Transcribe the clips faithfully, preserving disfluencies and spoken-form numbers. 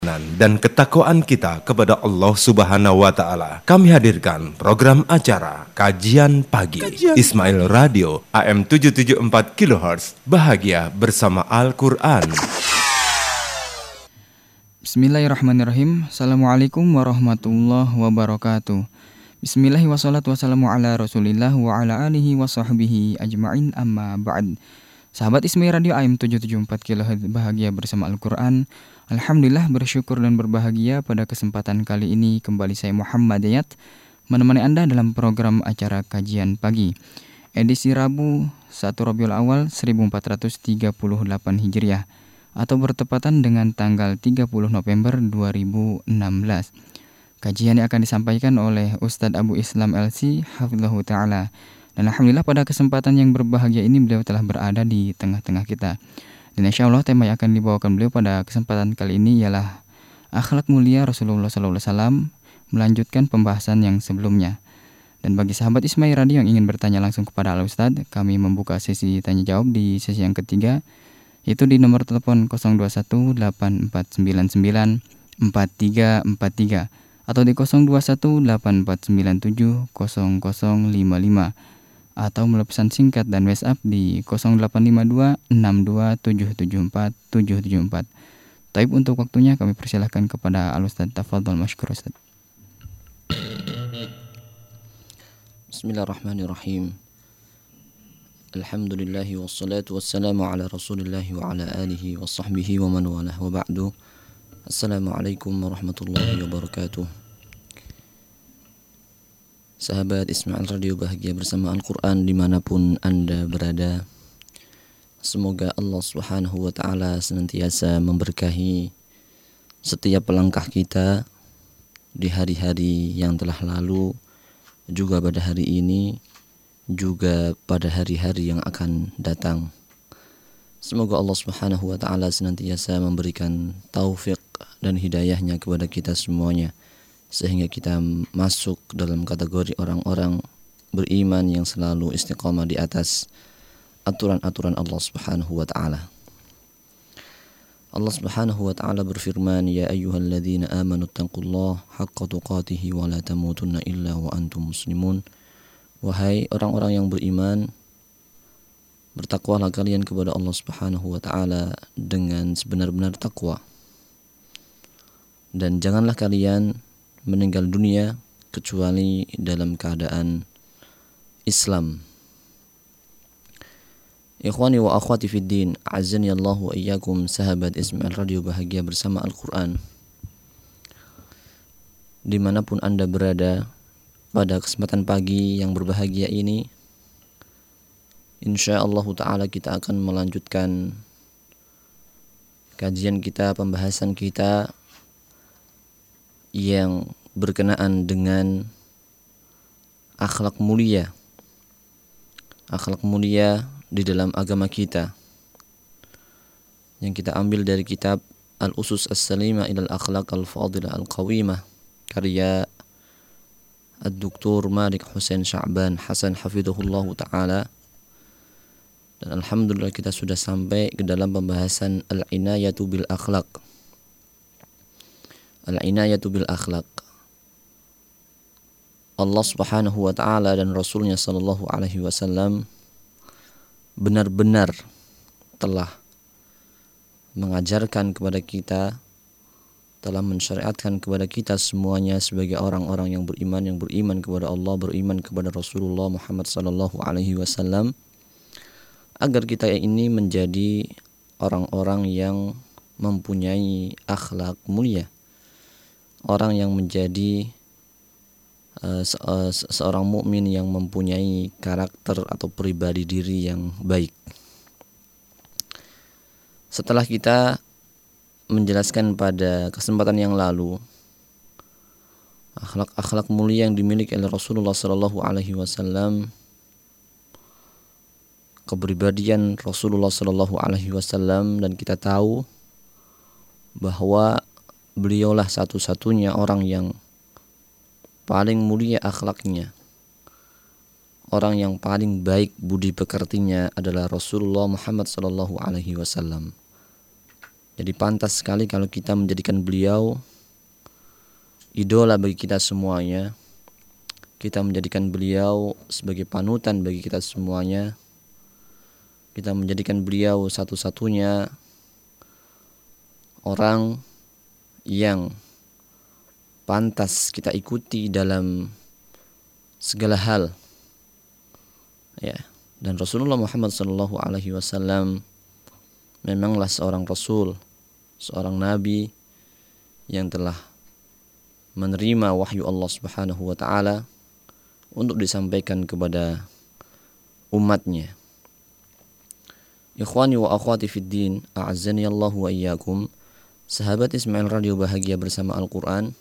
dan ketakwaan kita kepada Allah Subhanahu wa Ta'ala. Kami hadirkan program acara Kajian Pagi Kajian. Ismail Radio A M tujuh tujuh empat kilohertz, bahagia bersama Al-Quran. Bismillahirrahmanirrahim. Assalamualaikum warahmatullahi wabarakatuh. Bismillahi wassalatu wassalamu ala rasulillah wa ala alihi wa sahbihi ajma'in, amma ba'd. Sahabat Ismail Radio A M tujuh tujuh empat kilohertz, bahagia bersama Al-Quran. Alhamdulillah, bersyukur dan berbahagia pada kesempatan kali ini kembali saya Muhammad Dayat menemani Anda dalam program acara Kajian Pagi edisi Rabu satu Rabiul Awal seribu empat ratus tiga puluh delapan Hijriah atau bertepatan dengan tanggal tiga puluh November dua ribu enam belas. Kajian yang akan disampaikan oleh Ustadz Abu Islam L C Hafizahullah Ta'ala. Dan Alhamdulillah pada kesempatan yang berbahagia ini beliau telah berada di tengah-tengah kita. Dan insya Allah tema yang akan dibawakan beliau pada kesempatan kali ini ialah akhlak mulia Rasulullah shallallahu alaihi wasallam, melanjutkan pembahasan yang sebelumnya. Dan bagi sahabat Ismail Radio yang ingin bertanya langsung kepada Al Ustadz, kami membuka sesi tanya jawab di sesi yang ketiga, yaitu di nomor telepon nol dua satu delapan empat sembilan sembilan empat tiga empat tiga atau di nol dua satu delapan empat sembilan tujuh nol nol lima lima, atau melalui pesan singkat dan WhatsApp di nol delapan lima dua enam dua tujuh tujuh empat tujuh tujuh empat. Taib, untuk waktunya kami persilahkan kepada Al Ustadz. Tafadhol masykur Ustadz. Bismillahirrahmanirrahim. Alhamdulillahi wassalatu wassalamu ala rasulillahi wa ala alihi wa sahbihi wa man walah wa ba'du. Assalamualaikum warahmatullahi wabarakatuh. Sahabat Ismail Radio, bahagia bersama Al-Quran dimanapun Anda berada. Semoga Allah Subhanahu wa Ta'ala senantiasa memberkahi setiap langkah kita di hari-hari yang telah lalu, juga pada hari ini, juga pada hari-hari yang akan datang. Semoga Allah Subhanahu wa Ta'ala senantiasa memberikan taufik dan hidayahnya kepada kita semuanya, sehingga kita masuk dalam kategori orang-orang beriman yang selalu istiqamah di atas aturan-aturan Allah Subhanahu wa Ta'ala. Allah Subhanahu wa Ta'ala berfirman, ya ayyuhalladzina amanu taqullaha haqqa tuqatih wa la tamutunna illa wa antum muslimun. Wahai orang-orang yang beriman, bertakwalah kalian kepada Allah Subhanahu wa Ta'ala dengan sebenar-benar takwa, dan janganlah kalian meninggal dunia kecuali dalam keadaan Islam. Ikhwani wa akhwati fid din, azani Allah wa iyyakum, sahabat Ismail Radio, bahagia bersama Al-Quran. Dimanapun Anda berada pada kesempatan pagi yang berbahagia ini, insyaallah ta'ala kita akan melanjutkan kajian kita, pembahasan kita yang berkenaan dengan akhlak mulia. Akhlak mulia di dalam agama kita, yang kita ambil dari kitab Al-Usus As-Salimah ilal Akhlaq Al-Fadilah Al-Qawimah, karya Ad-Doktor Malik Hussein Sya'ban Hasan hafidhahullah ta'ala. Dan alhamdulillah kita sudah sampai ke dalam pembahasan Al-Inayatu bil Akhlaq. Al-Inayatu bil Akhlaq. Allah Subhanahu wa Ta'ala dan Rasulnya sallallahu alaihi wasallam benar-benar telah mengajarkan kepada kita, telah mensyariatkan kepada kita semuanya sebagai orang-orang yang beriman, yang beriman kepada Allah, beriman kepada Rasulullah Muhammad sallallahu alaihi wasallam, agar kita ini menjadi orang-orang yang mempunyai akhlak mulia, orang yang menjadi uh, se- uh, seorang mukmin yang mempunyai karakter atau pribadi diri yang baik. Setelah kita menjelaskan pada kesempatan yang lalu akhlak-akhlak mulia yang dimiliki oleh Rasulullah sallallahu alaihi wasallam, kepribadian Rasulullah sallallahu alaihi wasallam, dan kita tahu bahwa beliaulah satu-satunya orang yang paling mulia akhlaknya, orang yang paling baik budi pekertinya adalah Rasulullah Muhammad sallallahu alaihi wasallam. Jadi pantas sekali kalau kita menjadikan beliau idola bagi kita semuanya. Kita menjadikan beliau sebagai panutan bagi kita semuanya. Kita menjadikan beliau satu-satunya orang yang pantas kita ikuti dalam segala hal. Ya, dan Rasulullah Muhammad sallallahu alaihi wasallam memanglah seorang rasul, seorang nabi yang telah menerima wahyu Allah Subhanahu wa taala untuk disampaikan kepada umatnya. Ikhwani wa akhwati fid din, a'azzani Allah wa iyyakum. Sahabat Ismail Radio Bahagia Bersama Al-Quran.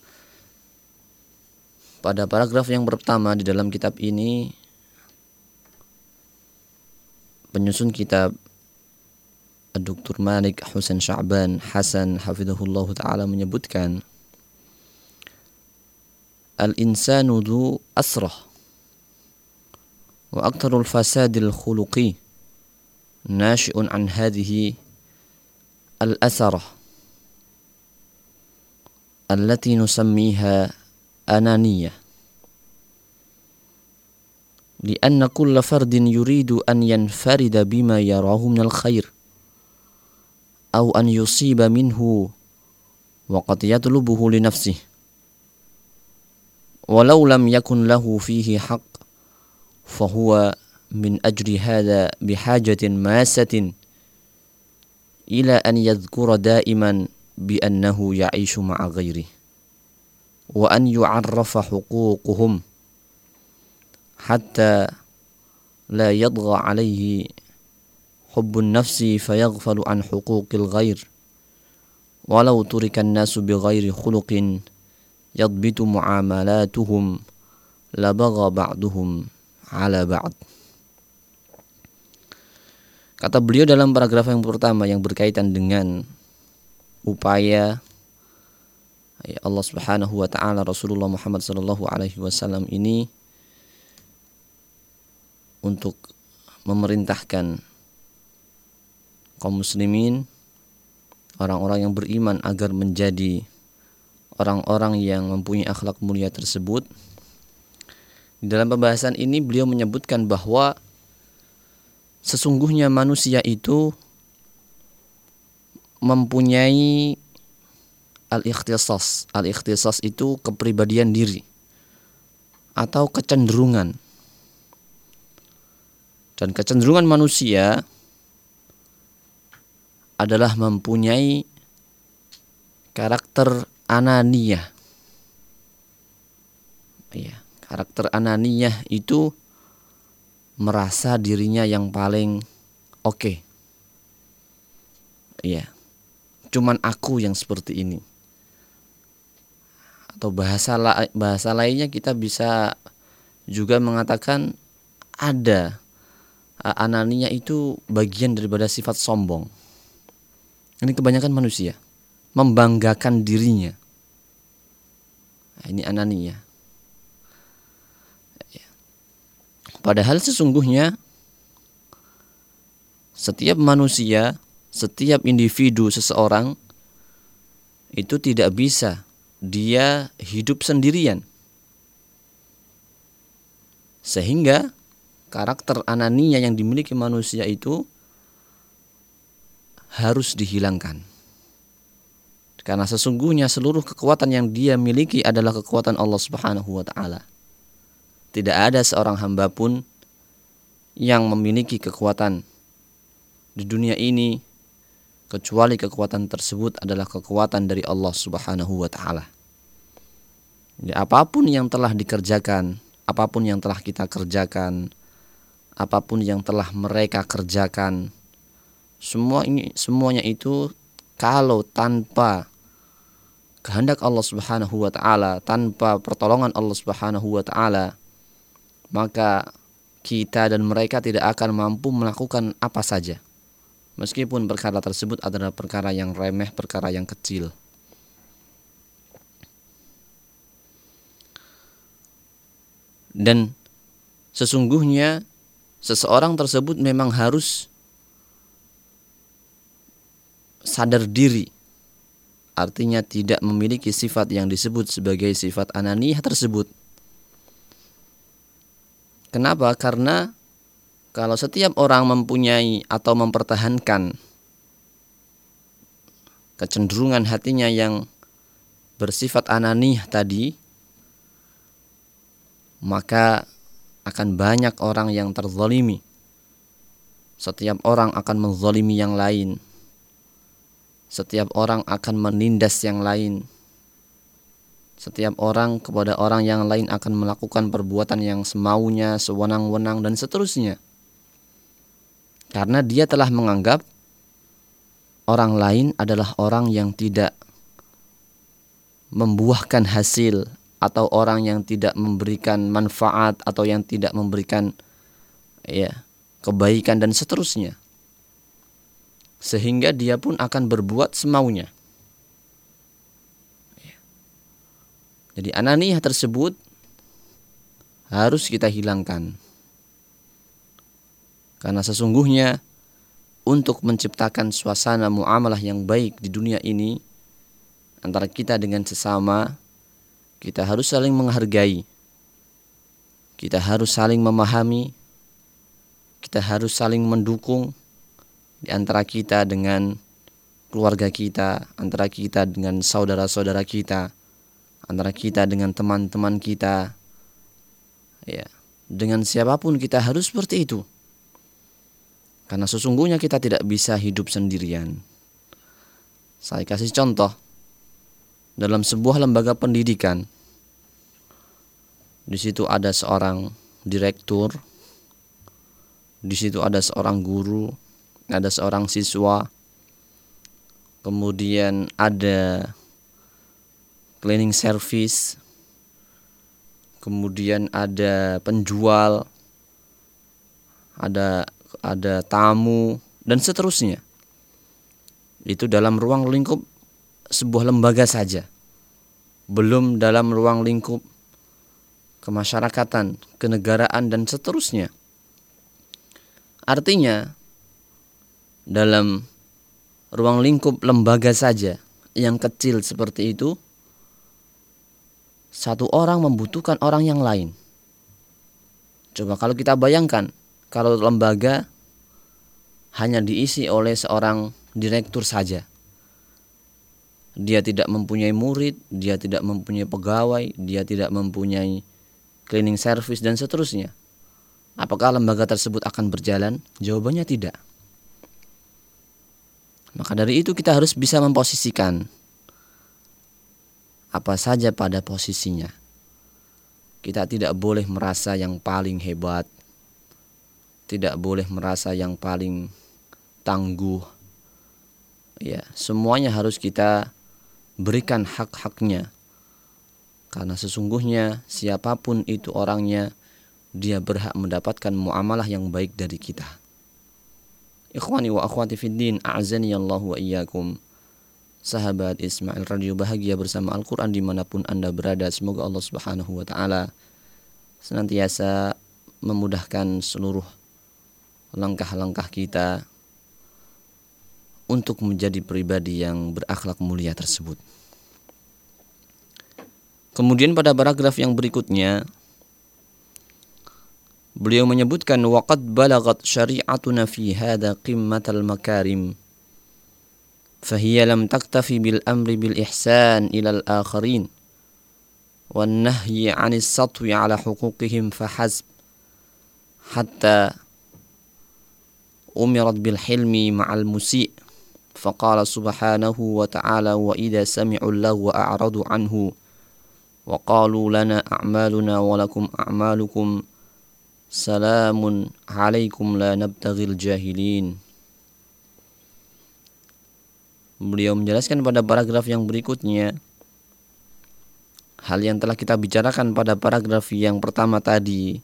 Pada paragraf yang pertama di dalam kitab ini, penyusun kitab Doktor Malik Husain Sya'ban Hasan hafizahullah ta'ala menyebutkan, Al-insanu dhu asrah wa aktarul fasadil khuluqi nashi'un an hadhihi al-asarah allati nusammiha ananiyah lianna kulla fardin yuridu an yanfarida bima yarahu minal khair aw an yusiba minhu wa qad yatlubuhu li nafsihi walau lam yakun lahu fihi haqq fahuwa min ajri hadha bihajatin masatin ila an yadhkura daiman bi annahu ya'ishu ma'a ghairihi wa an yu'arrafa huququhum hatta la yadgha alayhi hubbun nafsi fayaghfalu an huquqil ghair walau turika an-nasu bighairi khuluqin yadbitu muamalatuhum labagha ba'duhum ala ba'd. Kata beliau dalam paragraf yang pertama yang berkaitan dengan upaya Allah Subhanahu wa taala Rasulullah Muhammad sallallahu alaihi wasallam ini untuk memerintahkan kaum muslimin, orang-orang yang beriman agar menjadi orang-orang yang mempunyai akhlak mulia tersebut. Di dalam pembahasan ini beliau menyebutkan bahwa sesungguhnya manusia itu mempunyai al-ikhtisas. Al-ikhtisas itu kepribadian diri atau kecenderungan. Dan kecenderungan manusia adalah mempunyai karakter ananiyah. Ya, karakter ananiyah itu merasa dirinya yang paling oke. Okay. Iya. Cuman aku yang seperti ini. Atau bahasa la- bahasa lainnya kita bisa juga mengatakan ada ananiyah itu bagian daripada sifat sombong. Ini kebanyakan manusia membanggakan dirinya. Nah, ini ananiyah. Padahal sesungguhnya setiap manusia, setiap individu seseorang itu tidak bisa dia hidup sendirian. Sehingga karakter ananiyah yang dimiliki manusia itu harus dihilangkan. Karena sesungguhnya seluruh kekuatan yang dia miliki adalah kekuatan Allah Subhanahu wa taala. Tidak ada seorang hamba pun yang memiliki kekuatan di dunia ini kecuali kekuatan tersebut adalah kekuatan dari Allah Subhanahu wa taala. Jadi apapun yang telah dikerjakan, apapun yang telah kita kerjakan, apapun yang telah mereka kerjakan, semua ini semuanya itu kalau tanpa kehendak Allah Subhanahu wa taala, tanpa pertolongan Allah Subhanahu wa taala, maka kita dan mereka tidak akan mampu melakukan apa saja. Meskipun perkara tersebut adalah perkara yang remeh, perkara yang kecil. Dan sesungguhnya seseorang tersebut memang harus sadar diri, artinya tidak memiliki sifat yang disebut sebagai sifat ananiyah tersebut. Kenapa? Karena kalau setiap orang mempunyai atau mempertahankan kecenderungan hatinya yang bersifat ananiyah tadi, maka akan banyak orang yang terzalimi. Setiap orang akan menzalimi yang lain. Setiap orang akan menindas yang lain. Setiap orang kepada orang yang lain akan melakukan perbuatan yang semaunya, sewenang-wenang, dan seterusnya. Karena dia telah menganggap orang lain adalah orang yang tidak membuahkan hasil, atau orang yang tidak memberikan manfaat, atau yang tidak memberikan ya kebaikan dan seterusnya. Sehingga dia pun akan berbuat semaunya. Jadi ananiyah tersebut harus kita hilangkan. Karena sesungguhnya untuk menciptakan suasana muamalah yang baik di dunia ini antara kita dengan sesama, kita harus saling menghargai. Kita harus saling memahami. Kita harus saling mendukung di antara kita dengan keluarga kita, antara kita dengan saudara-saudara kita, antara kita dengan teman-teman kita. Ya, dengan siapapun kita harus seperti itu. Karena sesungguhnya kita tidak bisa hidup sendirian. Saya kasih contoh. Dalam sebuah lembaga pendidikan, di situ ada seorang direktur, di situ ada seorang guru, ada seorang siswa, kemudian ada cleaning service, kemudian ada penjual, ada ada tamu, dan seterusnya. Itu dalam ruang lingkup sebuah lembaga saja, belum dalam ruang lingkup kemasyarakatan, kenegaraan, dan seterusnya. Artinya dalam ruang lingkup lembaga saja yang kecil seperti itu, satu orang membutuhkan orang yang lain. Coba kalau kita bayangkan, kalau lembaga hanya diisi oleh seorang direktur saja, dia tidak mempunyai murid, dia tidak mempunyai pegawai, dia tidak mempunyai cleaning service, dan seterusnya, apakah lembaga tersebut akan berjalan? Jawabannya tidak. Maka dari itu kita harus bisa memposisikan apa saja pada posisinya. Kita tidak boleh merasa yang paling hebat, tidak boleh merasa yang paling tangguh. Ya, semuanya harus kita berikan hak-haknya. Karena sesungguhnya siapapun itu orangnya, dia berhak mendapatkan muamalah yang baik dari kita. Ikhwani wa akhwati fiddin, a'azani Allah wa iyyakum. Sahabat Ismail Radio Bahagia bersama Al-Quran dimanapun Anda berada, semoga Allah Subhanahu wa ta'ala senantiasa memudahkan seluruh langkah-langkah kita untuk menjadi pribadi yang berakhlak mulia tersebut. Kemudian pada paragraf yang berikutnya beliau menyebutkan waqad balagat syari'atuna fi hadha qimmatal makarim fahiya lam taktafi bil amri bil ihsan ila al akharin wan nahyi 'anis satwi 'ala huquqihim fahasb hatta umirat bil hilmi ma'al musi' faqala subhanahu wa ta'ala wa idza sami'u lahu wa a'radu anhu wa qalu lana a'maluna wa lakum a'malukum salamun alaikum la nabtaghil jahilin. Beliau menjelaskan pada paragraf yang berikutnya hal yang telah kita bicarakan pada paragraf yang pertama tadi.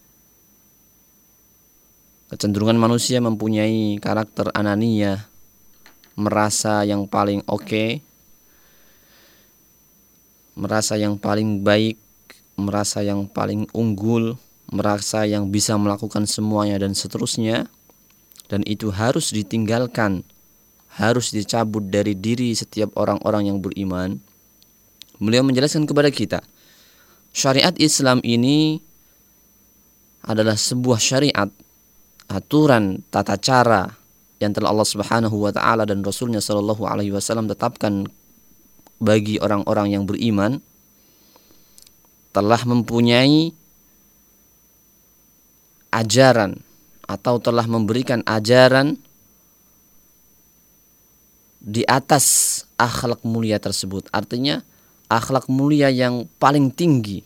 Kecenderungan manusia mempunyai karakter ananiyah, merasa yang paling oke, okay, merasa yang paling baik, merasa yang paling unggul, merasa yang bisa melakukan semuanya dan seterusnya. Dan itu harus ditinggalkan, harus dicabut dari diri setiap orang-orang yang beriman, beliau menjelaskan kepada kita, syariat Islam ini adalah sebuah syariat, aturan, tata cara yang telah Allah Subhanahu wa taala dan Rasulnya sallallahu alaihi wasallam tetapkan bagi orang-orang yang beriman, telah mempunyai ajaran atau telah memberikan ajaran di atas akhlak mulia tersebut. Artinya akhlak mulia yang paling tinggi.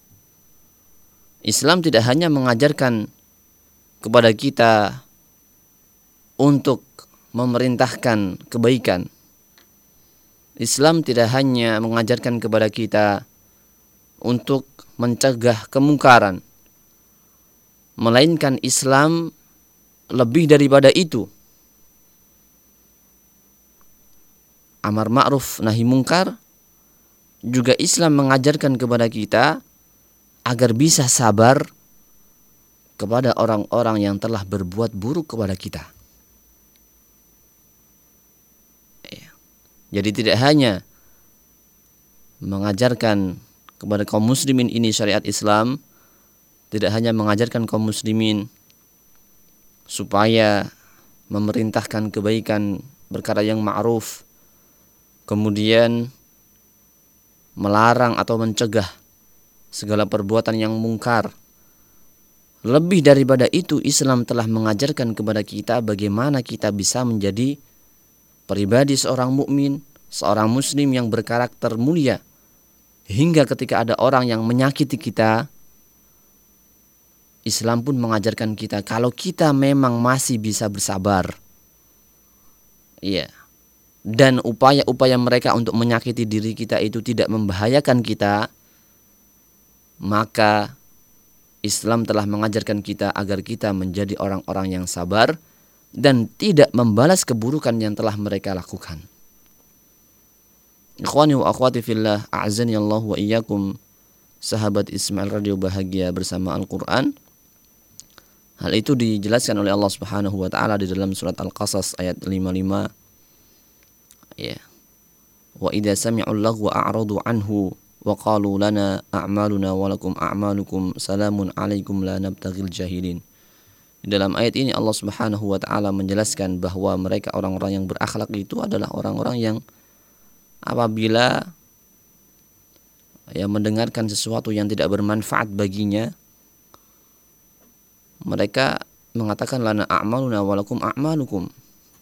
Islam tidak hanya mengajarkan kepada kita untuk memerintahkan kebaikan. Islam tidak hanya mengajarkan kepada kita untuk mencegah kemungkaran, melainkan Islam lebih daripada itu. Amar ma'ruf nahi mungkar juga Islam mengajarkan kepada kita agar bisa sabar kepada orang-orang yang telah berbuat buruk kepada kita. Ya. Jadi tidak hanya mengajarkan kepada kaum muslimin ini syariat Islam, tidak hanya mengajarkan kaum muslimin supaya memerintahkan kebaikan, perkara yang ma'ruf, kemudian melarang atau mencegah segala perbuatan yang mungkar. Lebih daripada itu, Islam telah mengajarkan kepada kita bagaimana kita bisa menjadi pribadi seorang mukmin, seorang muslim yang berkarakter mulia. Hingga ketika ada orang yang menyakiti kita, Islam pun mengajarkan kita kalau kita memang masih bisa bersabar. Iya. Dan upaya-upaya mereka untuk menyakiti diri kita itu tidak membahayakan kita, maka Islam telah mengajarkan kita agar kita menjadi orang-orang yang sabar dan tidak membalas keburukan yang telah mereka lakukan. Ikhwani wa akhwati fillah, a'azani Allah wa iyyakum, sahabat Ismail Radio Bahagia Bersama Al-Quran. Hal itu dijelaskan oleh Allah Subhanahu wa taala di dalam surat Al-Qasas ayat lima puluh lima. Ya. Wa idza sami'u lahu a'radu anhu wa qalu lana a'maluna wa lakum a'malukum salamun alaikum la nabtaghil jahilin. Di dalam ayat ini Allah Subhanahu wa taala menjelaskan bahwa mereka orang-orang yang berakhlak itu adalah orang-orang yang apabila yang mendengarkan sesuatu yang tidak bermanfaat baginya, mereka mengatakan lana a'maluna wa lakum a'malukum.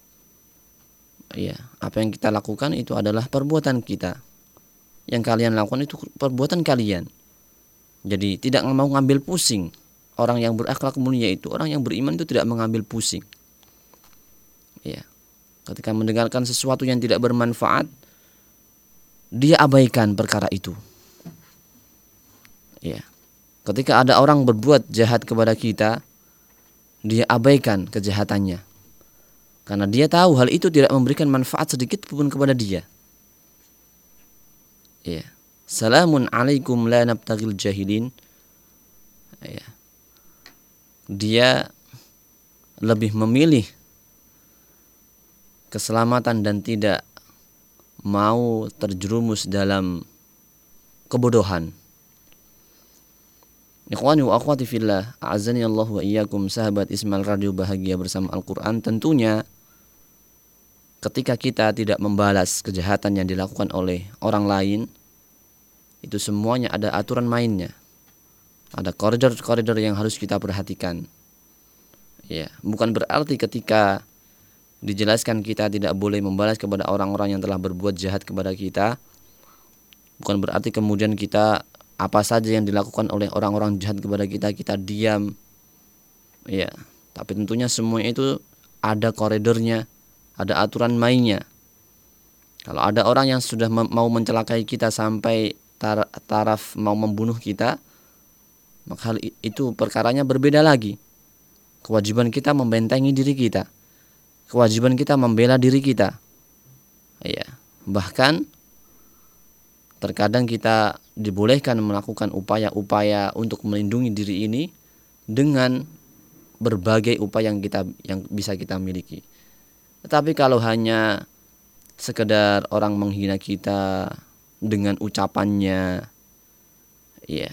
Ya, apa yang kita lakukan itu adalah perbuatan kita. Yang kalian lakukan itu perbuatan kalian. Jadi tidak mau ngambil pusing. Orang yang berakhlak mulia itu, orang yang beriman itu tidak mengambil pusing. Ya. Ketika mendengarkan sesuatu yang tidak bermanfaat, dia abaikan perkara itu. Ya. Ketika ada orang berbuat jahat kepada kita, dia abaikan kejahatannya. Karena dia tahu hal itu tidak memberikan manfaat sedikit pun kepada dia. Ya. Salamun alaikum la nabtaghil jahilin. Ya. Dia lebih memilih keselamatan dan tidak mau terjerumus dalam kebodohan. Ikhwani wa akhwati fillah, a'azani Allah wa iyyakum, sahabat Ismail Radio Bahagia Bersama Al-Quran. Tentunya ketika kita tidak membalas kejahatan yang dilakukan oleh orang lain, itu semuanya ada aturan mainnya. Ada koridor-koridor yang harus kita perhatikan. Ya, bukan berarti ketika dijelaskan kita tidak boleh membalas kepada orang-orang yang telah berbuat jahat kepada kita, bukan berarti kemudian kita apa saja yang dilakukan oleh orang-orang jahat kepada kita, kita diam. Ya, tapi tentunya semua itu ada koridornya, ada aturan mainnya. Kalau ada orang yang sudah mau mencelakai kita sampai tar- taraf mau membunuh kita, maka hal itu perkaranya berbeda lagi. Kewajiban kita membentengi diri kita, kewajiban kita membela diri kita. Ya, bahkan terkadang kita dibolehkan melakukan upaya-upaya untuk melindungi diri ini dengan berbagai upaya yang kita yang bisa kita miliki. Tetapi kalau hanya sekedar orang menghina kita dengan ucapannya, ya,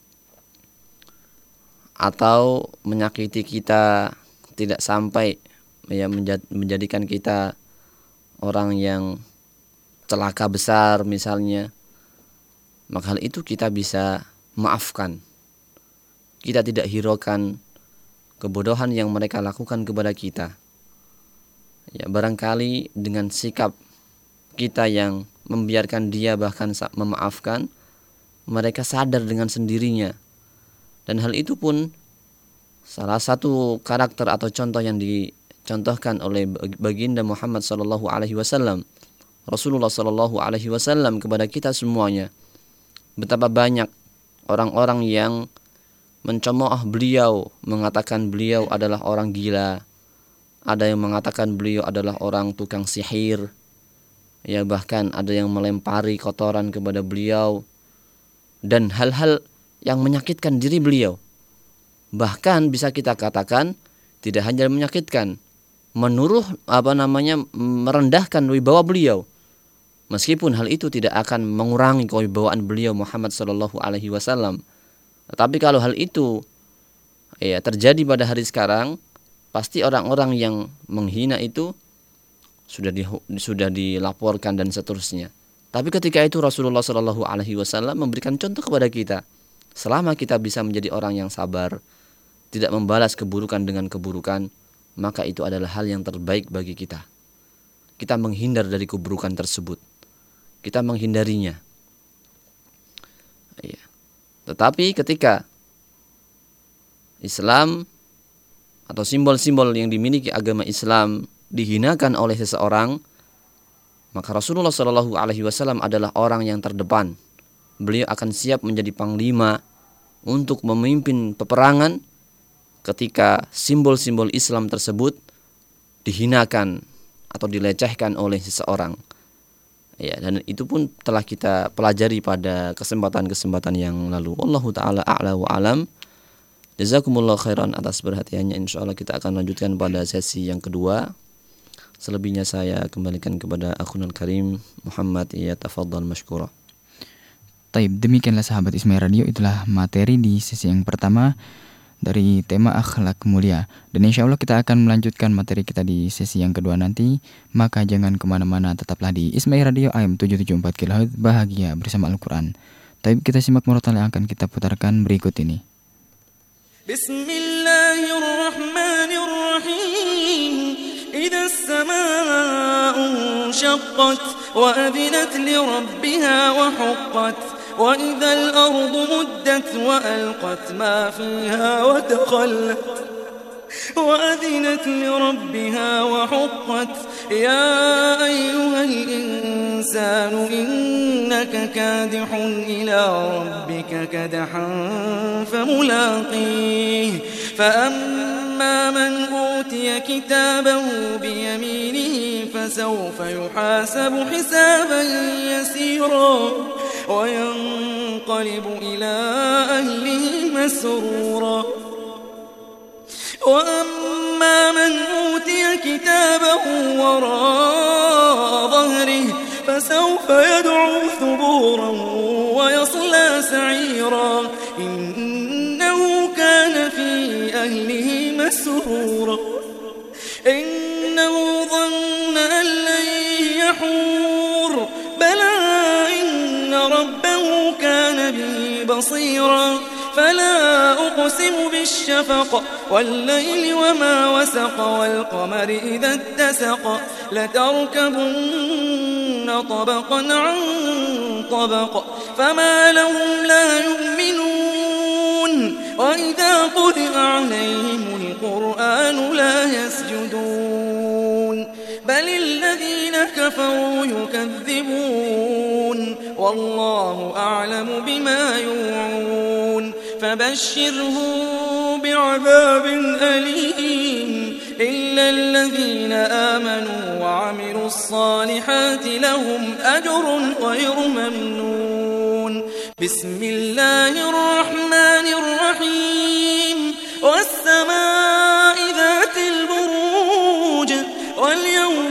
atau menyakiti kita tidak sampai ya menjadikan kita orang yang celaka besar misalnya, maka hal itu kita bisa maafkan. Kita tidak hiraukan kebodohan yang mereka lakukan kepada kita. Ya, barangkali dengan sikap kita yang membiarkan dia bahkan memaafkan, mereka sadar dengan sendirinya. Dan hal itu pun salah satu karakter atau contoh yang dicontohkan oleh baginda Muhammad sallallahu alaihi wasallam, Rasulullah sallallahu alaihi wasallam kepada kita semuanya. Betapa banyak orang-orang yang mencemooh beliau, mengatakan beliau adalah orang gila. Ada yang mengatakan beliau adalah orang tukang sihir. Ya, bahkan ada yang melempari kotoran kepada beliau dan hal-hal yang menyakitkan diri beliau. Bahkan bisa kita katakan tidak hanya menyakitkan, menuruh apa namanya merendahkan wibawa beliau. Meskipun hal itu tidak akan mengurangi kewibawaan beliau Muhammad sallallahu alaihi wasallam. Tapi kalau hal itu ya terjadi pada hari sekarang, pasti orang-orang yang menghina itu sudah di, sudah dilaporkan dan seterusnya. Tapi ketika itu Rasulullah sallallahu alaihi wasallam memberikan contoh kepada kita. Selama kita bisa menjadi orang yang sabar, tidak membalas keburukan dengan keburukan, maka itu adalah hal yang terbaik bagi kita. Kita menghindar dari keburukan tersebut. Kita menghindarinya. Ya. Tetapi ketika Islam atau simbol-simbol yang dimiliki agama Islam dihinakan oleh seseorang, maka Rasulullah shallallahu alaihi wasallam adalah orang yang terdepan. Beliau akan siap menjadi panglima untuk memimpin peperangan ketika simbol-simbol Islam tersebut dihinakan atau dilecehkan oleh seseorang. Ya, dan itu pun telah kita pelajari pada kesempatan-kesempatan yang lalu. Wallahu taala a'la wa alam. Jazakumullah khairan atas perhatiannya. Insyaallah kita akan lanjutkan pada sesi yang kedua. Selebihnya saya kembalikan kepada akhunul karim Muhammad, ya tafadhal mashkura. Taib, demikianlah sahabat Ismail Radio, itulah materi di sesi yang pertama dari tema akhlak mulia. Dan insya Allah kita akan melanjutkan materi kita di sesi yang kedua nanti. Maka jangan kemana-mana, tetaplah di Ismail Radio A M tujuh tujuh empat kilohertz, bahagia bersama Al-Quran. Taib, kita simak murotal yang akan kita putarkan berikut ini. Bismillahirrahmanirrahim. Idza as-samaa'u shaqqat wa adinat li rabbiha wa huqqat wa idza al-ardu muddat wa alqat ma fiha wa takhallat wa adinat li rabbiha wa huqqat ya ayyuhal insanu innaka kadihun ila rabbika kadahan famulaqih fa أما من أوتي كتابه بيمينه فسوف يحاسب حسابا يسيرا وينقلب إلى أهله مسرورا وأما من أوتي كتابه وراء ظهره فسوف يدعو ثبورا ويصلى سعيرا إنه كان في أهله مسرورا إنه ظن أن لن يحور بلى إن ربه كان به بصيرا فلا أقسم بالشفق والليل وما وسق والقمر إذا اتسق لتركبن طبقا عن طبق فما لهم لا يؤمنون وإذا قرئ عليهم القرآن لا يسجدون بل الذين كفروا يكذبون والله أعلم بما يوعون فبشرهم بعذاب أليم إلا الذين آمنوا وعملوا الصالحات لهم أجر غير ممنون بسم الله الرحمن الرحيم والسماء ذات البروج واليوم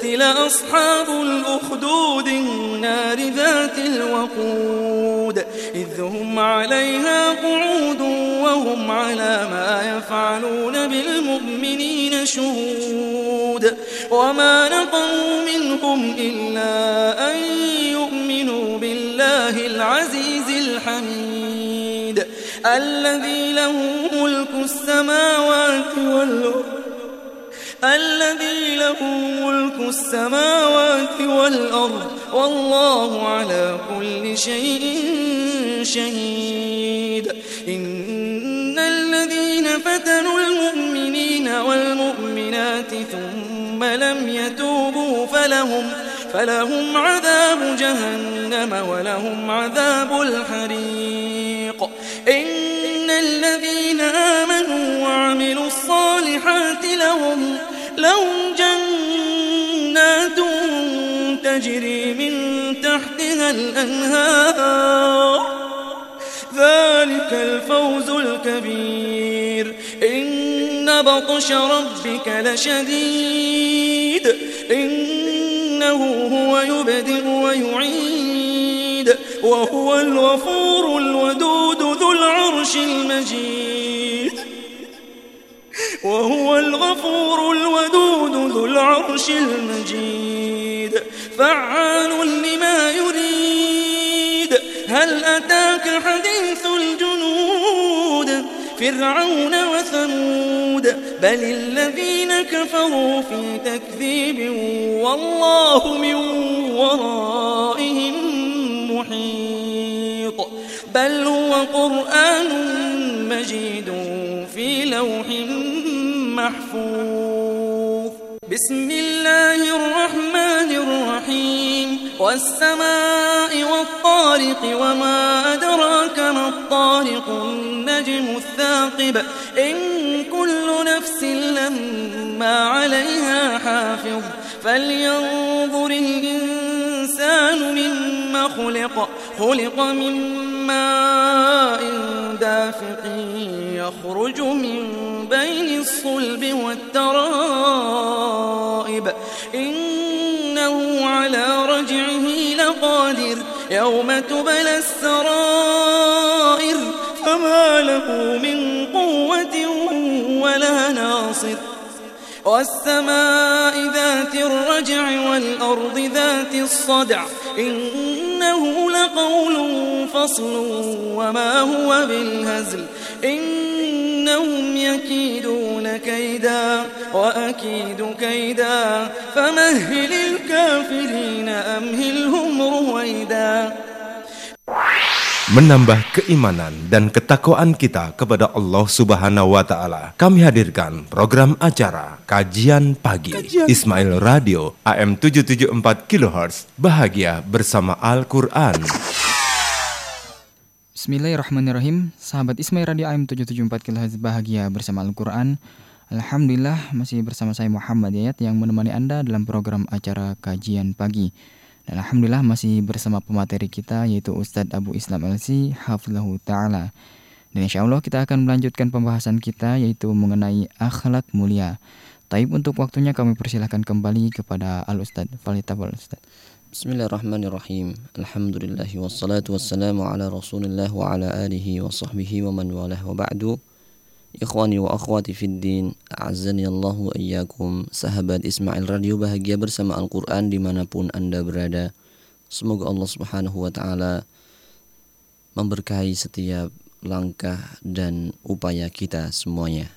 قتل أصحاب الأخدود النار ذات الوقود إذ هم عليها قعود وهم على ما يفعلون بالمؤمنين شهود وما نقموا منهم إلا أن يؤمنوا بالله العزيز الحميد الذي له ملك السماوات والأرض الذي له ملك السماوات والأرض والله على كل شيء شهيد إن الذين فتنوا المؤمنين والمؤمنات ثم لم يتوبوا فلهم فلهم عذاب جهنم ولهم عذاب الحريق إن الذين آمنوا وعملوا الصالحات لهم لهم جنات تجري من تحتها الأنهار ذلك الفوز الكبير إن بطش ربك لشديد إنه هو يبدئ ويعيد وهو الغفور الودود ذو العرش المجيد وهو الغفور الودود ذو العرش المجيد فعال لما يريد هل أتاك حديث الجنود فرعون وثمود بل الذين كفروا في تكذيب والله من ورائهم محيط بل هو قرآن مجيد في لوح محفوظ بسم الله الرحمن الرحيم والسماء والطارق وما أدراك ما الطارق النجم الثاقب إن كل نفس لما عليها حافظ فلينظر الإنسان مما خلق خلق من ماء دافق يخرج من بين الصلب والترائب إنه على رجعه لقادر يوم تبلى السرائر فما له من قوة ولا ناصر والسماء ذات الرجع والأرض ذات الصدع إنه لقول فصل وما هو بالهزل إنهم يكيدون كيدا وأكيد كيدا فمهل الكافرين أمهلهم رويدا. Menambah keimanan dan ketakwaan kita kepada Allah Subhanahu wa Ta'ala, kami hadirkan program acara Kajian Pagi Kajian. Ismail Radio A M tujuh tujuh empat kilohertz, bahagia bersama Al-Quran. Bismillahirrahmanirrahim. Sahabat Ismail Radio A M tujuh tujuh empat kilohertz, bahagia bersama Al-Quran. Alhamdulillah masih bersama saya Muhammad Yayat yang menemani Anda dalam program acara Kajian Pagi. Dan Alhamdulillah masih bersama pemateri kita yaitu Ustadz Abu Islam L C Hafizahullah Ta'ala. Dan insya Allah kita akan melanjutkan pembahasan kita yaitu mengenai akhlak mulia. Taib untuk waktunya kami persilahkan kembali kepada Al-Ustadz. Falitafadhal Ustadz. Bismillahirrahmanirrahim. Alhamdulillahi wassalatu wassalamu ala rasulillah wa ala alihi wa sahbihi wa man walah wa ba'du. Ikhwani wa akhwati fid din, a'azzani Allahu wa iyyakum. Sahabat Ismail Radio, bahagia bersama Al-Quran dimanapun Anda berada. Semoga Allah Subhanahu wa Ta'ala memberkahi setiap langkah dan upaya kita semuanya.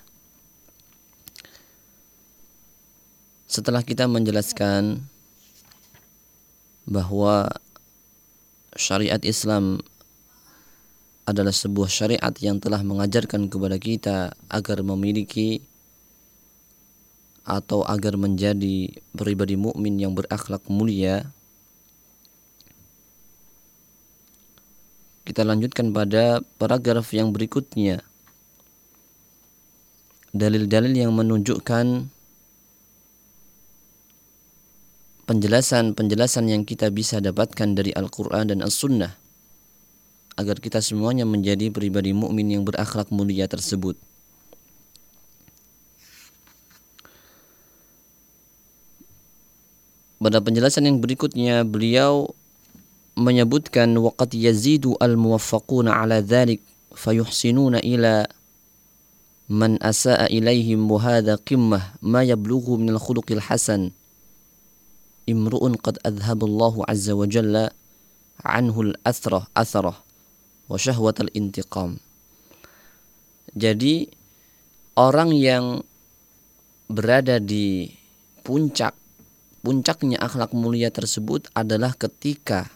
Setelah kita menjelaskan bahwa syariat Islam adalah sebuah syariat yang telah mengajarkan kepada kita agar memiliki atau agar menjadi pribadi mukmin yang berakhlak mulia, kita lanjutkan pada paragraf yang berikutnya, dalil-dalil yang menunjukkan penjelasan-penjelasan yang kita bisa dapatkan dari Al-Quran dan As-Sunnah agar kita semuanya menjadi pribadi mukmin yang berakhlak mulia tersebut. pada penjelasan yang berikutnya beliau menyebutkan waqad yazidu al-muwaffaquna ala dhalik fayuhsinuna ila man asaa ilaihim wa hadha qimmah ma yablughu min al-khuluqil hasan imru'un qad adhaballahu azza wa jalla anhu al-athrah athrah wa syahwat al-intiqam. Jadi orang yang berada di puncak puncaknya akhlak mulia tersebut adalah ketika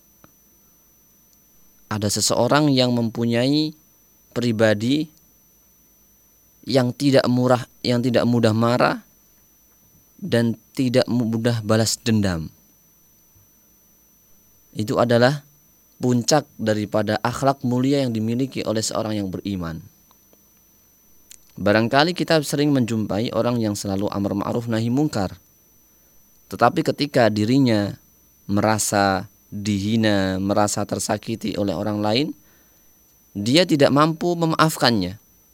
ada seseorang yang mempunyai pribadi yang tidak murah, yang tidak mudah marah dan tidak mudah balas dendam. Itu adalah puncak daripada akhlak mulia yang dimiliki oleh seorang yang beriman. Barangkali kita sering menjumpai orang yang selalu amar ma'ruf nahi mungkar, tetapi ketika dirinya merasa dihina, merasa tersakiti oleh orang lain, dia tidak mampu memaafkannya.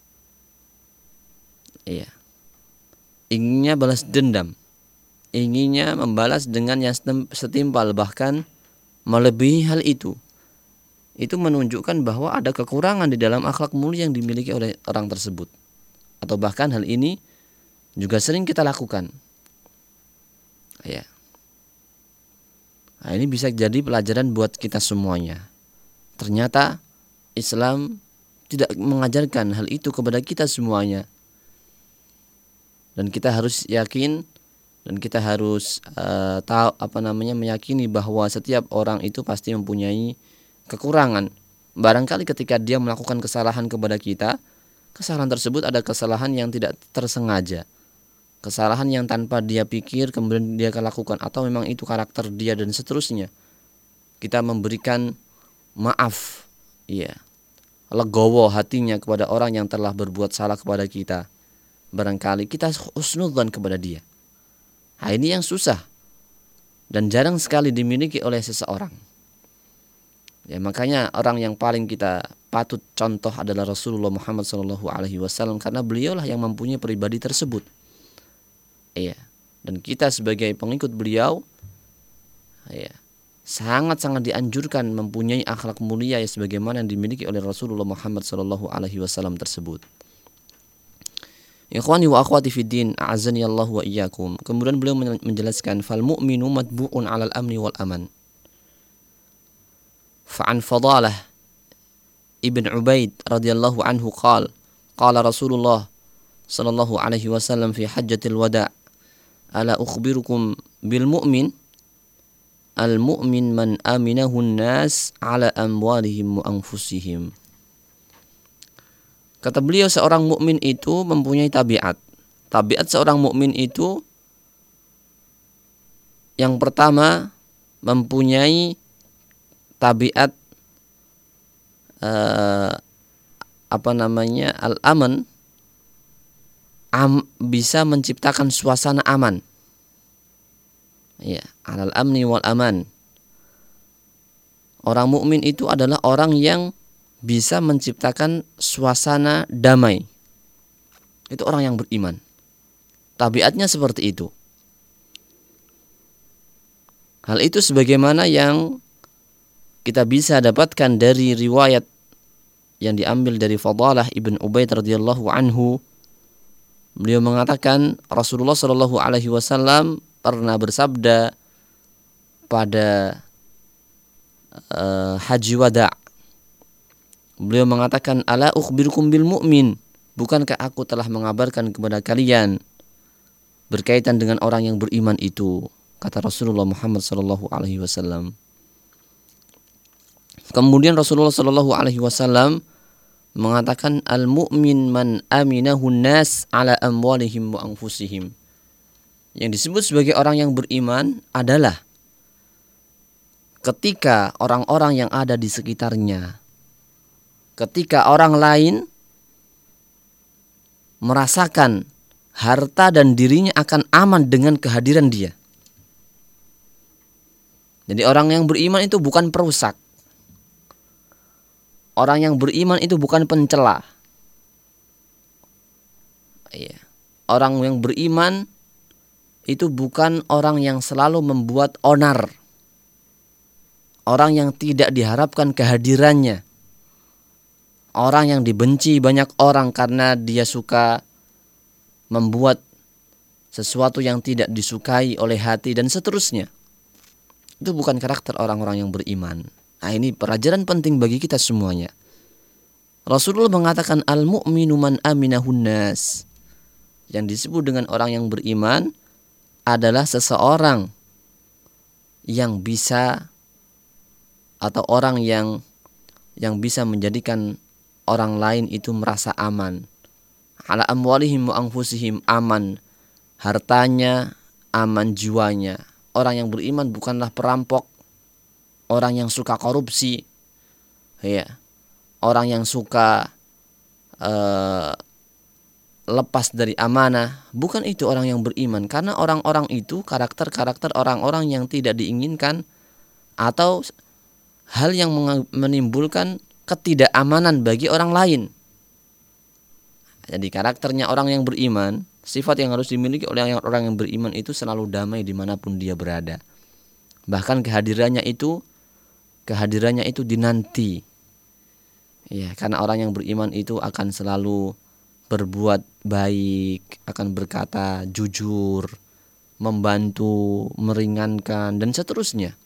Iya. Inginnya balas dendam, inginnya membalas dengan yang setimpal, bahkan melebihi hal itu. Itu menunjukkan bahwa ada kekurangan di dalam akhlak mulia yang dimiliki oleh orang tersebut. Atau bahkan hal ini juga sering kita lakukan. Ya. Nah, ini bisa jadi pelajaran buat kita semuanya. Ternyata Islam tidak mengajarkan hal itu kepada kita semuanya. Dan kita harus yakin dan kita harus uh, tahu apa namanya meyakini bahwa setiap orang itu pasti mempunyai kekurangan. Barangkali ketika dia melakukan kesalahan kepada kita, kesalahan tersebut ada kesalahan yang tidak tersengaja. Kesalahan yang tanpa dia pikir kemudian dia akan lakukan, atau memang itu karakter dia dan seterusnya. Kita memberikan maaf, iya, legowo hatinya kepada orang yang telah berbuat salah kepada kita. Barangkali kita husnudzan kepada dia. Nah, ini yang susah dan jarang sekali dimiliki oleh seseorang. Ya, makanya orang yang paling kita patut contoh adalah Rasulullah Muhammad shallallahu alaihi wasallam, karena beliaulah yang mempunyai pribadi tersebut. Iya, dan kita sebagai pengikut beliau, iya, sangat-sangat dianjurkan mempunyai akhlak mulia ya sebagaimana yang dimiliki oleh Rasulullah Muhammad shallallahu alaihi wasallam tersebut. Ikhwani wa akhwati fid din, a'azzani Allah wa iyyakum. Kemudian beliau menjelaskan fal mu'minu matbu'un 'alal amni wal aman. Fa'an Fadalah Ibn Ubaid radhiyallahu anhu qala qala Rasulullah sallallahu alaihi wasallam fi hajjatil wada' ala ukhbirukum bil mu'min al mu'min man aminahu an-nas ala amwalihim wa anfusihim. Kata beliau, seorang mukmin itu mempunyai tabiat. Tabiat seorang mukmin itu yang pertama mempunyai tabiat uh, apa namanya al-aman, am, bisa menciptakan suasana aman. Ya, alal amni wal aman. Orang mukmin itu adalah orang yang bisa menciptakan suasana damai. Itu orang yang beriman. Tabiatnya seperti itu. Hal itu sebagaimana yang kita bisa dapatkan dari riwayat yang diambil dari Fadalah Ibn Ubaid radhiyallahu anhu. Beliau mengatakan Rasulullah sallallahu alaihi wasallam pernah bersabda pada uh, haji wada'. Beliau mengatakan, ala ukhbirukum bil mu'min, bukankah aku telah mengabarkan kepada kalian berkaitan dengan orang yang beriman itu, kata Rasulullah Muhammad sallallahu alaihi wasallam. Kemudian Rasulullah sallallahu alaihi wasallam mengatakan, al mu'min man aminahu nas ala amwalihim wa anfusihim. Yang disebut sebagai orang yang beriman adalah ketika orang-orang yang ada di sekitarnya, ketika orang lain merasakan harta dan dirinya akan aman dengan kehadiran dia. Jadi orang yang beriman itu bukan perusak. Orang yang beriman itu bukan pencela. Iya. Orang yang beriman itu bukan orang yang selalu membuat onar, orang yang tidak diharapkan kehadirannya, orang yang dibenci banyak orang karena dia suka membuat sesuatu yang tidak disukai oleh hati dan seterusnya. Itu bukan karakter orang-orang yang beriman. Nah, ini pelajaran penting bagi kita semuanya. Rasulullah mengatakan al-mu'minu man aminahun nas. Yang disebut dengan orang yang beriman adalah seseorang yang bisa atau orang yang yang bisa menjadikan orang lain itu merasa aman. Ala amwalihim wa anfusihim, aman hartanya, aman jiwanya. Orang yang beriman bukanlah perampok, orang yang suka korupsi, ya, orang yang suka uh, lepas dari amanah. Bukan itu orang yang beriman, karena orang-orang itu karakter-karakter orang-orang yang tidak diinginkan atau hal yang menimbulkan ketidakamanan bagi orang lain. Jadi karakternya orang yang beriman, sifat yang harus dimiliki oleh orang yang beriman itu selalu damai dimanapun dia berada. Bahkan kehadirannya itu, kehadirannya itu dinanti. Ya, karena orang yang beriman itu akan selalu berbuat baik, akan berkata jujur, membantu, meringankan, dan seterusnya.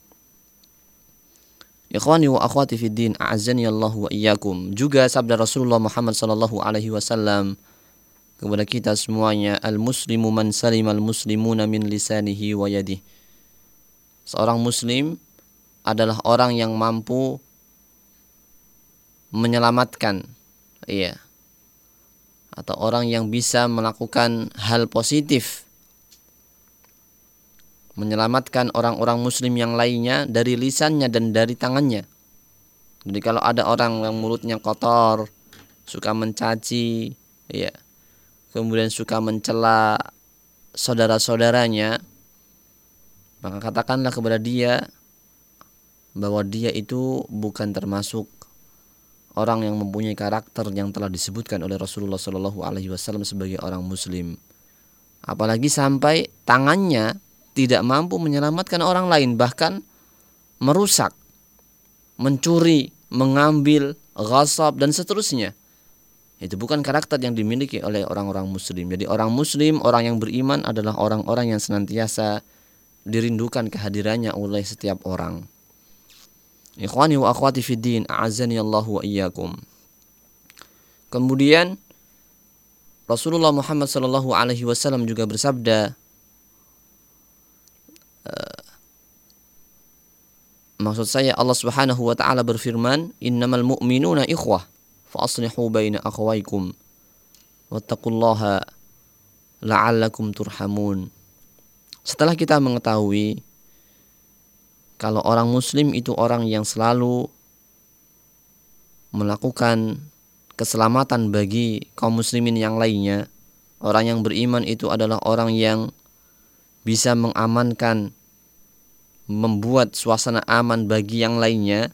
Ikhwani wa akhwati fid din, a'azzani Allah wa iyyakum. Juga sabda Rasulullah Muhammad sallallahu alaihi wasallam kepada kita semuanya, al-muslimu man salimal muslimuna min lisanihi wa yadihi. Seorang muslim adalah orang yang mampu menyelamatkan, iya, atau orang yang bisa melakukan hal positif, menyelamatkan orang-orang muslim yang lainnya dari lisannya dan dari tangannya. Jadi kalau ada orang yang mulutnya kotor, suka mencaci, ya, kemudian suka mencela saudara-saudaranya, maka katakanlah kepada dia bahwa dia itu bukan termasuk orang yang mempunyai karakter yang telah disebutkan oleh Rasulullah shallallahu alaihi wasallam sebagai orang muslim. Apalagi sampai tangannya tidak mampu menyelamatkan orang lain, bahkan merusak, mencuri, mengambil, ghasab, dan seterusnya. Itu bukan karakter yang dimiliki oleh orang-orang muslim. Jadi orang muslim, orang yang beriman adalah orang-orang yang senantiasa dirindukan kehadirannya oleh setiap orang. Ikhwani wa akhwati fid din, a'azzani Allah wa iyyakum. Kemudian Rasulullah Muhammad sallallahu alaihi wasallam juga bersabda, uh, maksud saya Allah Subhanahu wa taala berfirman, innamal mu'minuna ikhwah fa aslihu baina akhawaykum wattaqullaha la'allakum turhamun. Setelah kita mengetahui kalau orang muslim itu orang yang selalu melakukan keselamatan bagi kaum muslimin yang lainnya, orang yang beriman itu adalah orang yang bisa mengamankan, membuat suasana aman bagi yang lainnya,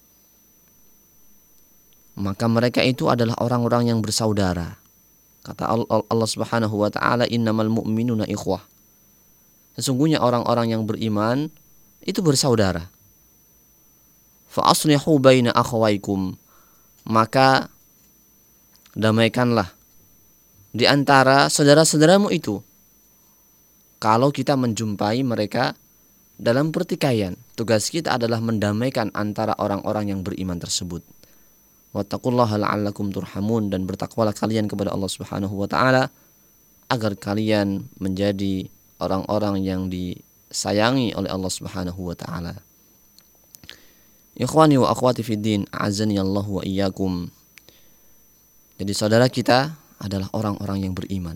maka mereka itu adalah orang-orang yang bersaudara. Kata Allah Subhanahu wa taala, innamal mu'minuna ikhwah. Sesungguhnya orang-orang yang beriman itu bersaudara. Fa aslihu baina akhawaykum, maka damaikanlah di antara saudara-saudaramu itu kalau kita menjumpai mereka dalam pertikaian. Tugas kita adalah mendamaikan antara orang-orang yang beriman tersebut. Wattaqullaha la'allakum turhamun, dan bertakwalah kalian kepada Allah Subhanahu wa taala agar kalian menjadi orang-orang yang disayangi oleh Allah Subhanahu wa taala. Ikhwani wa akhwati fid din, a'azzani Allah wa iyyakum. Jadi saudara kita adalah orang-orang yang beriman.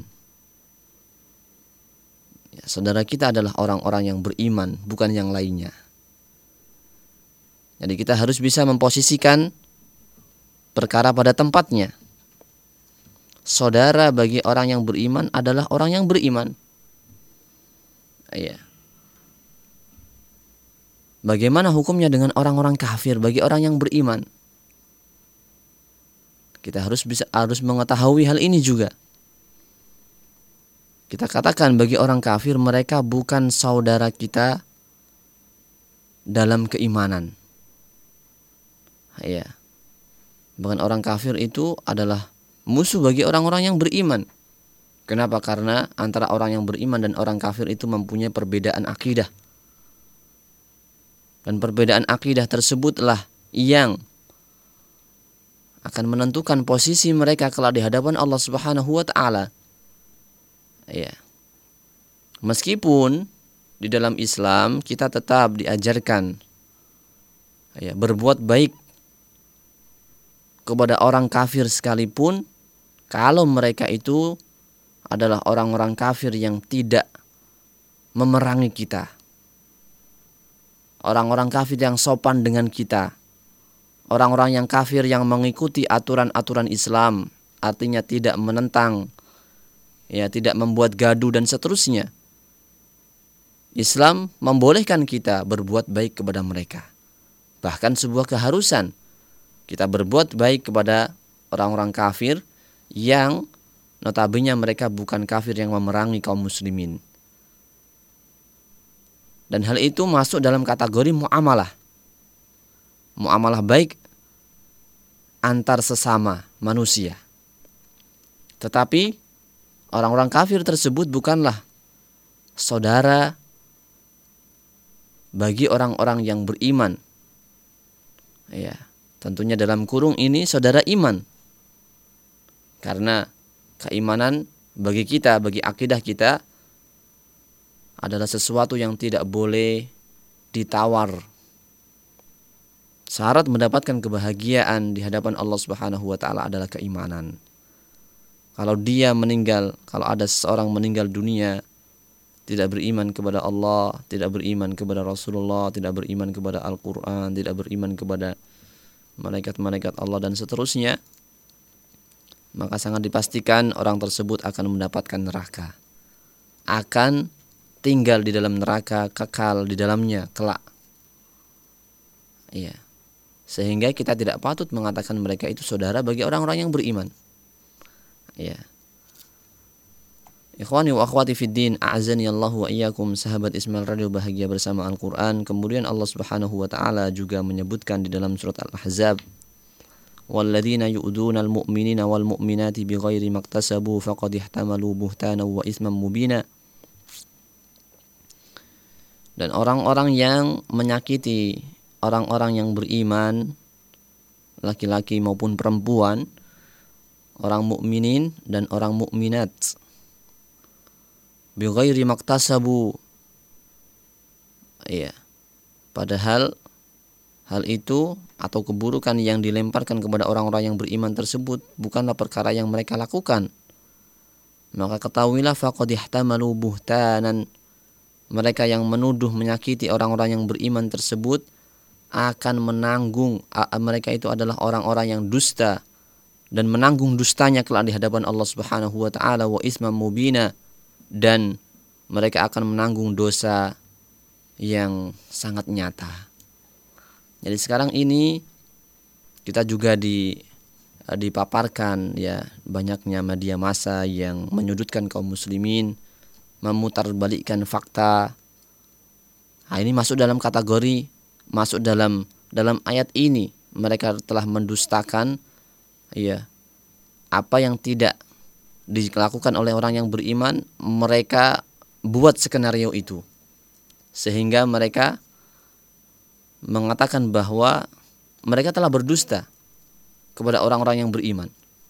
Ya, saudara kita adalah orang-orang yang beriman, bukan yang lainnya. Jadi kita harus bisa memposisikan perkara pada tempatnya. Saudara bagi orang yang beriman adalah orang yang beriman. Ya. Bagaimana hukumnya dengan orang-orang kafir bagi orang yang beriman? Kita harus bisa harus mengetahui hal ini juga. kita katakan bagi orang kafir mereka bukan saudara kita dalam keimanan. Ya. Bahkan orang kafir itu adalah musuh bagi orang-orang yang beriman. Kenapa? Karena antara orang yang beriman dan orang kafir itu mempunyai perbedaan akidah. Dan perbedaan akidah tersebutlah yang akan menentukan posisi mereka kelak di hadapan Allah Subhanahu wa taala. Ya. Meskipun di dalam Islam kita tetap diajarkan ya, berbuat baik kepada orang kafir sekalipun kalau mereka itu adalah orang-orang kafir yang tidak memerangi kita. Orang-orang kafir yang sopan dengan kita. Orang-orang yang kafir yang mengikuti aturan-aturan Islam, artinya tidak menentang, ya, tidak membuat gaduh dan seterusnya. Islam membolehkan kita berbuat baik kepada mereka. Bahkan sebuah keharusan kita berbuat baik kepada orang-orang kafir yang notabene mereka bukan kafir yang memerangi kaum muslimin. Dan hal itu masuk dalam kategori muamalah. Muamalah baik antar sesama manusia. Tetapi orang-orang kafir tersebut bukanlah saudara bagi orang-orang yang beriman. Ya, tentunya dalam kurung ini saudara iman. Karena keimanan bagi kita, bagi akidah kita adalah sesuatu yang tidak boleh ditawar. Syarat mendapatkan kebahagiaan di hadapan Allah Subhanahu wa taala adalah keimanan. Kalau dia meninggal, kalau ada seseorang meninggal dunia tidak beriman kepada Allah, tidak beriman kepada Rasulullah, tidak beriman kepada Al-Qur'an, tidak beriman kepada malaikat-malaikat Allah dan seterusnya, maka sangat dipastikan orang tersebut akan mendapatkan neraka. Akan tinggal di dalam neraka, kekal di dalamnya kelak. Iya. Sehingga kita tidak patut mengatakan mereka itu saudara bagi orang-orang yang beriman. Iya. Ikhwani wa akhwati fid din, a'azani Allah wa iyyakum, sahabat Ismail Radio Bahagia Bersama Al-Qur'an. Kemudian Allah Subhanahu wa taala juga menyebutkan di dalam surat Al-Ahzab, walladzina yu'dzuna al-mu'minina wal mu'minati bighairi maktasabu faqad ihtamalu buhtanan wa isman mubina. Dan orang-orang yang menyakiti orang-orang yang beriman, laki-laki maupun perempuan, orang mukminin dan orang mukminat, bighairi maktasabu, iya, padahal hal itu atau keburukan yang dilemparkan kepada orang-orang yang beriman tersebut bukanlah perkara yang mereka lakukan, maka ketahuilah faqad ihtamalu buhtanan, mereka yang menuduh menyakiti orang-orang yang beriman tersebut akan menanggung, mereka itu adalah orang-orang yang dusta dan menanggung dustanya kelak di hadapan Allah Subhanahu wa taala, wa isman mubina, dan mereka akan menanggung dosa yang sangat nyata. Jadi sekarang ini kita juga di dipaparkan ya banyaknya media massa yang menyudutkan kaum muslimin, memutarbalikkan fakta. Nah, ini masuk dalam kategori, masuk dalam dalam ayat ini mereka telah mendustakan ya apa yang tidak dilakukan oleh orang yang beriman, mereka buat skenario itu sehingga mereka mengatakan bahwa mereka telah berdusta kepada orang-orang yang beriman.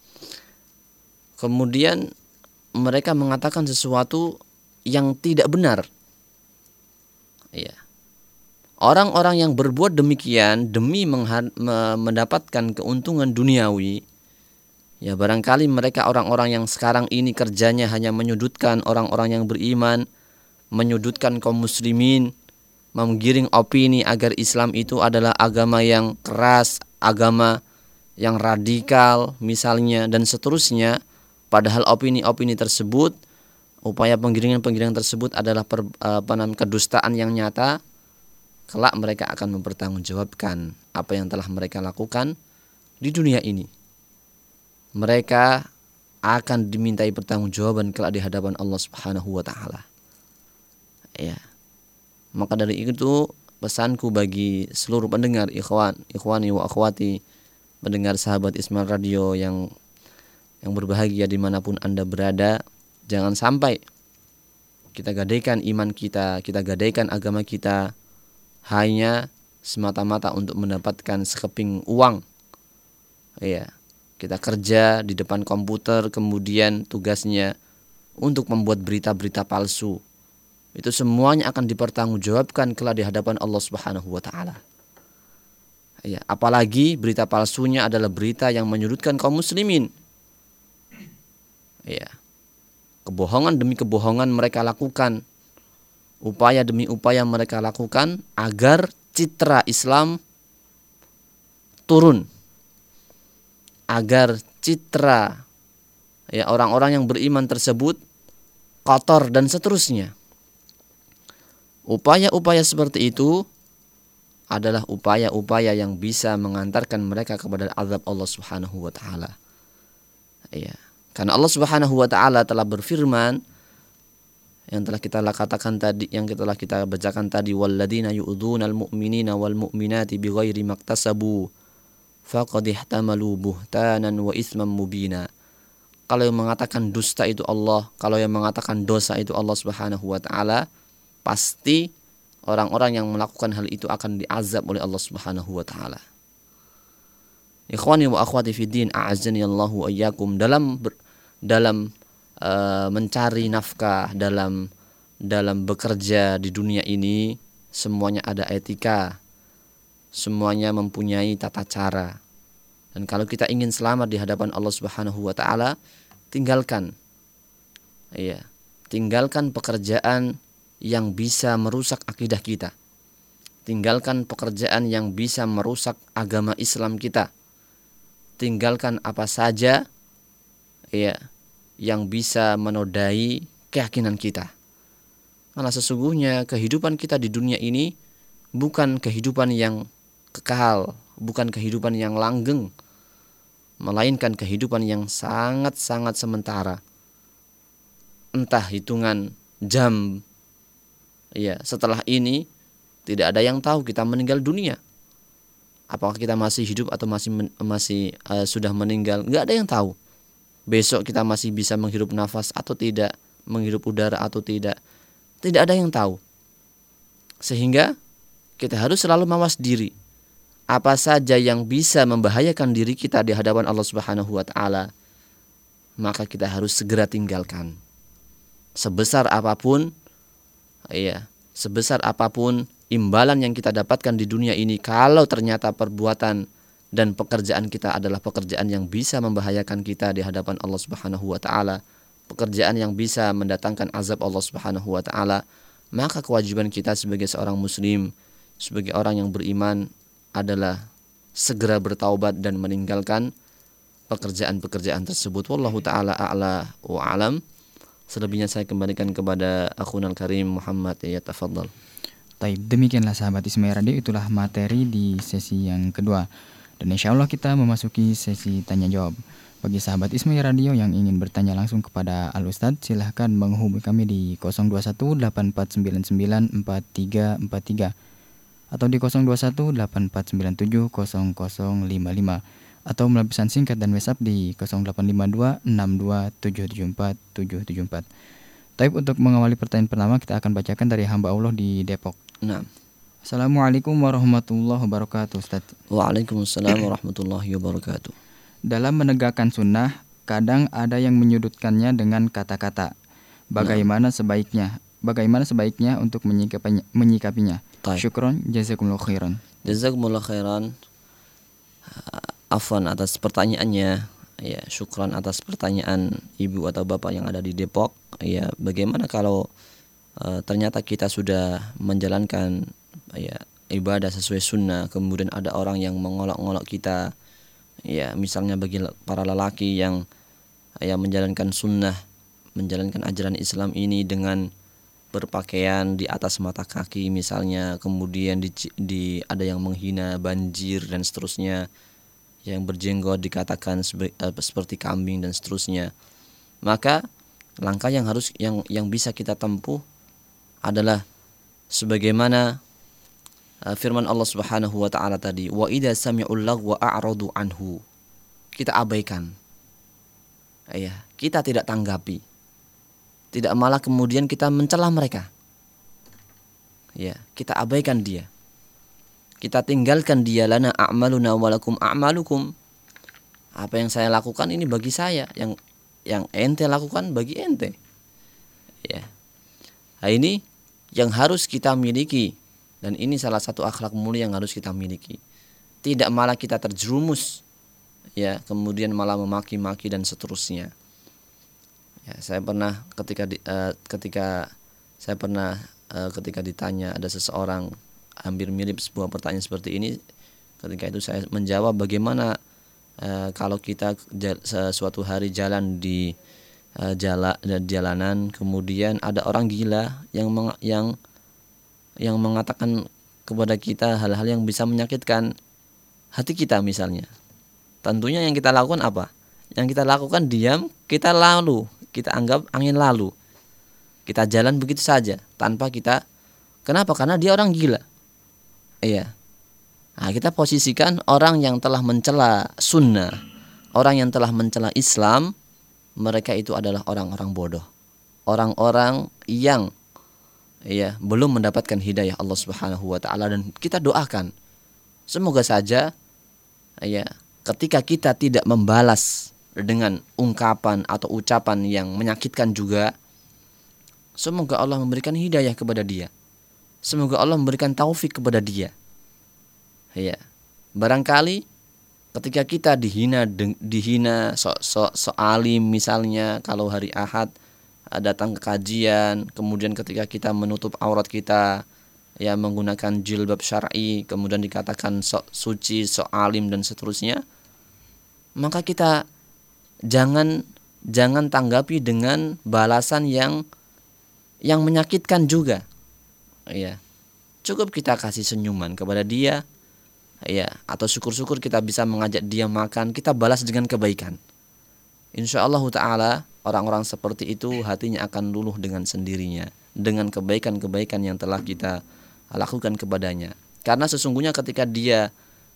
Kemudian mereka mengatakan sesuatu yang tidak benar. Iya. Orang-orang yang berbuat demikian demi mengha- me- mendapatkan keuntungan duniawi, ya barangkali mereka orang-orang yang sekarang ini kerjanya hanya menyudutkan orang-orang yang beriman, menyudutkan kaum muslimin, menggiring opini agar Islam itu adalah agama yang keras, agama yang radikal misalnya dan seterusnya. Padahal opini-opini tersebut, upaya penggiringan-penggiringan tersebut adalah per, apa namanya, kedustaan yang nyata. Kelak mereka akan mempertanggungjawabkan apa yang telah mereka lakukan di dunia ini. Mereka akan dimintai pertanggungjawaban kelak di hadapan Allah Subhanahu wa taala. Ya. Maka dari itu pesanku bagi seluruh pendengar ikhwan, ikhwani wa akhwati, pendengar sahabat Ismail Radio yang yang berbahagia dimanapun Anda berada, jangan sampai kita gadaikan iman kita, kita gadaikan agama kita hanya semata-mata untuk mendapatkan sekeping uang. Ya, kita kerja di depan komputer, kemudian tugasnya untuk membuat berita-berita palsu. Itu semuanya akan dipertanggungjawabkan kelak di hadapan Allah Subhanahu wa taala. Ya, apalagi berita palsunya adalah berita yang menyudutkan kaum muslimin. Ya. Kebohongan demi kebohongan mereka lakukan. Upaya demi upaya mereka lakukan agar citra Islam turun. Agar citra ya orang-orang yang beriman tersebut kotor dan seterusnya. Upaya-upaya seperti itu adalah upaya-upaya yang bisa mengantarkan mereka kepada azab Allah Subhanahu wa taala. Ya. Karena Allah Subhanahu wa taala telah berfirman yang telah kita katakan tadi, yang telah kita bacakan tadi, walladzina yu'dzunal mu'minina wal mu'minati bighairi maktasabu faqad ihtamalu buhtanan wa isman mubina. Kalau yang mengatakan dusta itu Allah, kalau yang mengatakan dosa itu Allah Subhanahu wa taala, pasti orang-orang yang melakukan hal itu akan diazab oleh Allah Subhanahu wa taala. Ikhwani wa akhwati fi din, a'azzani Allahu wa iyyakum, dalam ber, dalam uh, mencari nafkah, dalam dalam bekerja di dunia ini, semuanya ada etika. Semuanya mempunyai tata cara. Dan kalau kita ingin selamat di hadapan Allah Subhanahu wa taala, tinggalkan iya, tinggalkan pekerjaan yang bisa merusak akidah kita. Tinggalkan pekerjaan yang bisa merusak agama Islam kita. Tinggalkan apa saja ya yang bisa menodai keyakinan kita. Karena sesungguhnya kehidupan kita di dunia ini bukan kehidupan yang kekal, bukan kehidupan yang langgeng, melainkan kehidupan yang sangat-sangat sementara. Entah hitungan jam ya, setelah ini tidak ada yang tahu kita meninggal dunia. Apakah kita masih hidup atau masih masih uh, sudah meninggal? Enggak ada yang tahu. Besok kita masih bisa menghirup nafas atau tidak, menghirup udara atau tidak. Tidak ada yang tahu. Sehingga kita harus selalu mawas diri. Apa saja yang bisa membahayakan diri kita di hadapan Allah Subhanahu wa taala, maka kita harus segera tinggalkan. Sebesar apapun ya, sebesar apapun imbalan yang kita dapatkan di dunia ini, kalau ternyata perbuatan dan pekerjaan kita adalah pekerjaan yang bisa membahayakan kita di hadapan Allah Subhanahu wa taala, pekerjaan yang bisa mendatangkan azab Allah Subhanahu wa taala, maka kewajiban kita sebagai seorang muslim, sebagai orang yang beriman adalah segera bertaubat dan meninggalkan pekerjaan-pekerjaan tersebut. Wallahu taala a'la wa alam. Selebihnya saya kembalikan kepada akhunal karim Muhammad, ya tafadhal. Taib, demikianlah sahabat Ismail Radio, itulah materi di sesi yang kedua. Dan insya Allah kita memasuki sesi tanya jawab. Bagi sahabat Ismail Radio yang ingin bertanya langsung kepada Al Ustadz, silahkan menghubungi kami di nol dua satu delapan empat sembilan sembilan empat tiga empat tiga atau di nol dua satu delapan empat sembilan tujuh nol nol lima lima atau melalui pesan singkat dan WhatsApp di nol delapan lima dua enam dua tujuh tujuh empat tujuh tujuh empat. Taib, untuk mengawali pertanyaan pertama kita akan bacakan dari hamba Allah di Depok. Nah. Assalamualaikum warahmatullahi wabarakatuh, Ustaz. Waalaikumsalam warahmatullahi wabarakatuh. Dalam menegakkan sunnah, kadang ada yang menyudutkannya dengan kata-kata. Bagaimana nah. sebaiknya? Bagaimana sebaiknya untuk menyikapinya? menyikapinya? Syukron, jazakumullah khairan. Jazakumullah khairan. Afwan atas pertanyaannya. Ya, syukran atas pertanyaan ibu atau bapak yang ada di Depok. Ya, bagaimana kalau uh, ternyata kita sudah menjalankan ya ibadah sesuai sunnah, kemudian ada orang yang mengolok-olok kita. Ya, misalnya bagi para lelaki yang yang menjalankan sunnah, menjalankan ajaran Islam ini dengan berpakaian di atas mata kaki misalnya, kemudian di, di ada yang menghina banjir dan seterusnya, yang berjenggot dikatakan sebe, uh, seperti kambing dan seterusnya. maka langkah yang harus yang yang bisa kita tempuh adalah sebagaimana uh, firman Allah Subhanahu wa taala tadi, wa idza sami'ul lagwa a'radu anhu. Kita abaikan. Ya, kita tidak tanggapi. Tidak malah kemudian kita mencela mereka. Ya, kita abaikan dia. Kita tinggalkan dia, lana a'maluna walakum a'malukum. Apa yang saya lakukan ini bagi saya, yang yang ente lakukan bagi ente. Ya. Nah, ini yang harus kita miliki, dan ini salah satu akhlak mulia yang harus kita miliki. Tidak malah kita terjerumus, ya, kemudian malah memaki-maki dan seterusnya. Ya, saya pernah ketika di, uh, ketika saya pernah uh, ketika ditanya ada seseorang hampir mirip sebuah pertanyaan seperti ini, ketika itu saya menjawab bagaimana uh, kalau kita jala, suatu hari jalan di uh, jala, jalanan, kemudian ada orang gila yang meng, yang yang mengatakan kepada kita hal-hal yang bisa menyakitkan hati kita misalnya. Tentunya yang kita lakukan apa? Yang kita lakukan diam, kita lalu, kita anggap angin lalu. Kita jalan begitu saja tanpa kita. Kenapa? Karena dia orang gila. Iya. Nah, kita posisikan orang yang telah mencela sunnah, orang yang telah mencela Islam, mereka itu adalah orang-orang bodoh. Orang-orang yang ya belum mendapatkan hidayah Allah Subhanahu wa taala, dan kita doakan semoga saja ya ketika kita tidak membalas dengan ungkapan atau ucapan yang menyakitkan juga, semoga Allah memberikan hidayah kepada dia. Semoga Allah memberikan taufik kepada dia. Ya. Barangkali ketika kita dihina dihina so, so, so alim misalnya, kalau hari Ahad datang ke kajian, kemudian ketika kita menutup aurat kita ya menggunakan jilbab syar'i, kemudian dikatakan so suci, so alim dan seterusnya, maka kita jangan jangan tanggapi dengan balasan yang yang menyakitkan juga. Ya. Cukup kita kasih senyuman kepada dia, ya, atau syukur-syukur kita bisa mengajak dia makan, kita balas dengan kebaikan. Insyaallah taala orang-orang seperti itu hatinya akan luluh dengan sendirinya dengan kebaikan-kebaikan yang telah kita lakukan kepadanya. Karena sesungguhnya ketika dia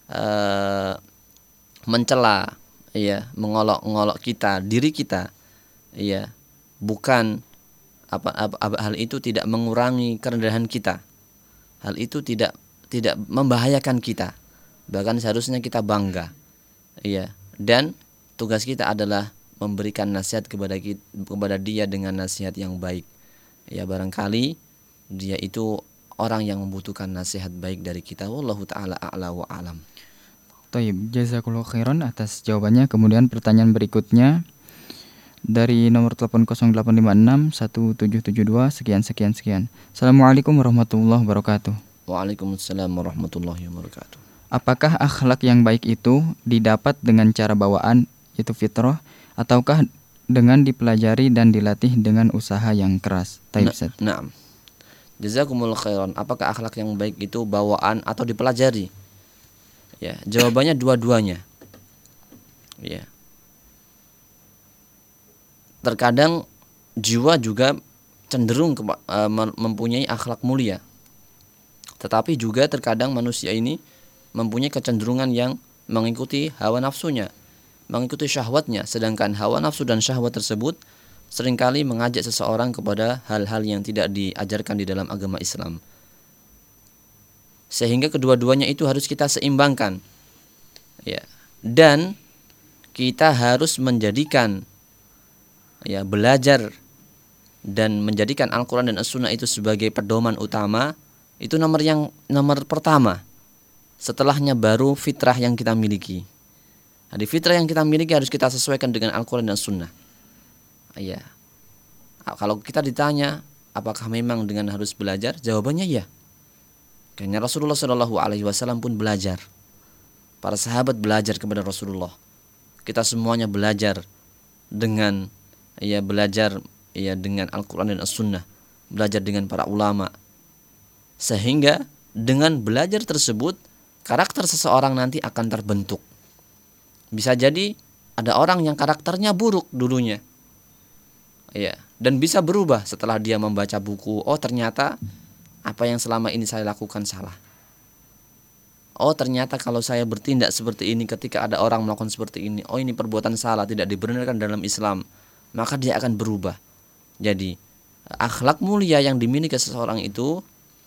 uh, mencela, ya, mengolok-ngolok kita, diri kita, ya, bukan apa, apa, apa hal itu tidak mengurangi kerendahan kita. Hal itu tidak tidak membahayakan kita. Bahkan seharusnya kita bangga. Ya, dan tugas kita adalah memberikan nasihat kepada kita, kepada dia dengan nasihat yang baik. Ya, barangkali dia itu orang yang membutuhkan nasihat baik dari kita. Wallahu taala a'la wa alam. Taib, jazakallahu khairan atas jawabannya. Kemudian pertanyaan berikutnya dari nomor telepon nol delapan lima enam satu tujuh tujuh dua sekian sekian sekian. Assalamualaikum warahmatullahi wabarakatuh. Waalaikumsalam warahmatullahi wabarakatuh. Apakah akhlak yang baik itu didapat dengan cara bawaan, itu fitrah, ataukah dengan dipelajari dan dilatih dengan usaha yang keras? Taib, Ustaz. Nah, jazakumullah khairan. Apakah akhlak yang baik itu bawaan atau dipelajari? Ya, jawabannya dua-duanya. Ya. Terkadang jiwa juga cenderung ke, uh, mempunyai akhlak mulia. Tetapi juga terkadang manusia ini mempunyai kecenderungan yang mengikuti hawa nafsunya, mengikuti syahwatnya, sedangkan hawa nafsu dan syahwat tersebut seringkali mengajak seseorang kepada hal-hal yang tidak diajarkan di dalam agama Islam. Sehingga kedua-duanya itu harus kita seimbangkan. Ya. Dan kita harus menjadikan ya belajar dan menjadikan Al-Quran dan As-Sunnah itu sebagai pedoman utama. Itu nomor yang nomor pertama. Setelahnya baru fitrah yang kita miliki. Nah, di fitrah yang kita miliki harus kita sesuaikan dengan Al-Quran dan Sunnah. Ya. Kalau kita ditanya apakah memang dengan harus belajar, jawabannya ya. Karena Rasulullah shallallahu alaihi wasallam pun belajar. Para sahabat belajar kepada Rasulullah. Kita semuanya belajar dengan ya belajar ya dengan Al-Quran dan As-Sunnah, belajar dengan para ulama, sehingga dengan belajar tersebut karakter seseorang nanti akan terbentuk. Bisa jadi ada orang yang karakternya buruk dulunya, Ya, dan bisa berubah setelah dia membaca buku. Oh, ternyata apa yang selama ini saya lakukan salah. Oh, ternyata kalau saya bertindak seperti ini ketika ada orang melakukan seperti ini, oh ini perbuatan salah, tidak dibenarkan dalam Islam. Maka dia akan berubah. Jadi, akhlak mulia yang dimiliki seseorang itu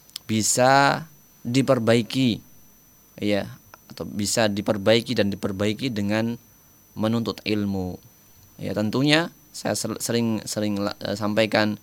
bisa diperbaiki, ya, atau bisa diperbaiki dan diperbaiki dengan menuntut ilmu. Ya, tentunya saya sering sering uh, sampaikan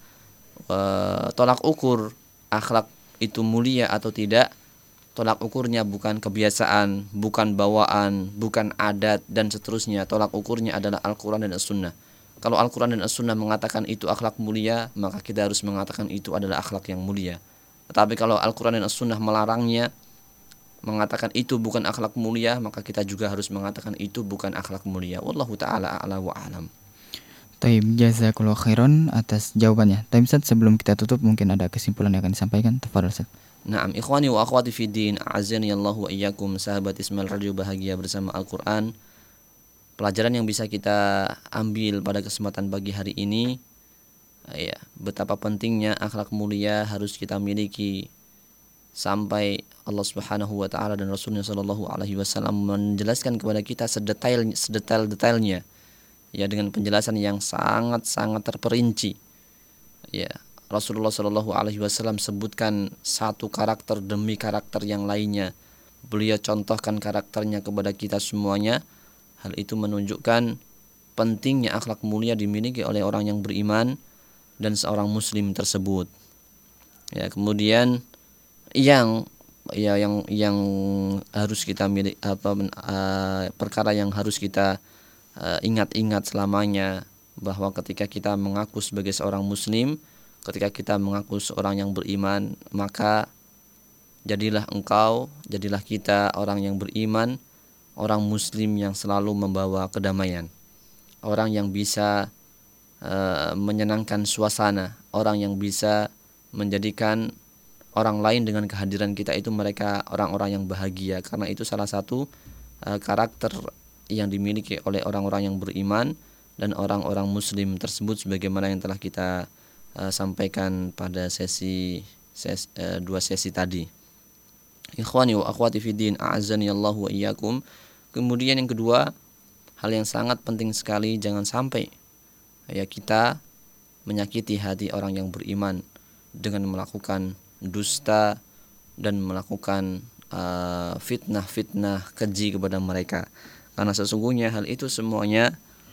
uh, tolak ukur akhlak itu mulia atau tidak. Tolak ukurnya bukan kebiasaan, bukan bawaan, bukan adat dan seterusnya. Tolak ukurnya adalah Al-Quran dan As-Sunnah. Kalau Al-Quran dan As-Sunnah mengatakan itu akhlak mulia, maka kita harus mengatakan itu adalah akhlak yang mulia. Tetapi kalau Al-Quran dan As-Sunnah melarangnya, mengatakan itu bukan akhlak mulia, maka kita juga harus mengatakan itu bukan akhlak mulia. Wallahu ta'ala a'la wa a'lam. Taib, jazakallahu khairan atas jawabannya. Taib, Ustaz, sebelum kita tutup mungkin ada kesimpulan yang akan disampaikan. Tafadhol, Ustaz. Naam, ikhwani wa akhwati fi din, a'azzani Allah wa iyyakum, sahabat Ismail Radio Bahagia Bersama Al-Quran. Pelajaran yang bisa kita ambil pada kesempatan pagi hari ini, ya, betapa pentingnya akhlak mulia harus kita miliki sampai Allah Subhanahu wa taala dan Rasulnya sallallahu alaihi wasallam menjelaskan kepada kita sedetail sedetail-detailnya, ya, dengan penjelasan yang sangat-sangat terperinci. Ya, Rasulullah sallallahu alaihi wasallam sebutkan satu karakter demi karakter yang lainnya. Beliau contohkan karakternya kepada kita semuanya. Hal itu menunjukkan pentingnya akhlak mulia dimiliki oleh orang yang beriman dan seorang muslim tersebut. Ya, kemudian yang ya yang yang harus kita miliki apa uh, perkara yang harus kita uh, ingat-ingat selamanya, bahwa ketika kita mengaku sebagai seorang muslim, ketika kita mengaku seorang yang beriman, maka jadilah engkau, jadilah kita orang yang beriman, orang muslim yang selalu membawa kedamaian, orang yang bisa uh, menyenangkan suasana, orang yang bisa menjadikan orang lain dengan kehadiran kita itu mereka orang-orang yang bahagia. Karena itu salah satu uh, karakter yang dimiliki oleh orang-orang yang beriman dan orang-orang muslim tersebut, sebagaimana yang telah kita uh, sampaikan pada sesi, ses, uh, dua sesi tadi. Ikhwani wa akhwati fiddin, a'azzani Allah wa iyyakum. Kemudian yang kedua, hal yang sangat penting sekali, jangan sampai ya kita menyakiti hati orang yang beriman dengan melakukan dusta dan melakukan uh, fitnah-fitnah keji kepada mereka. Karena sesungguhnya hal itu semuanya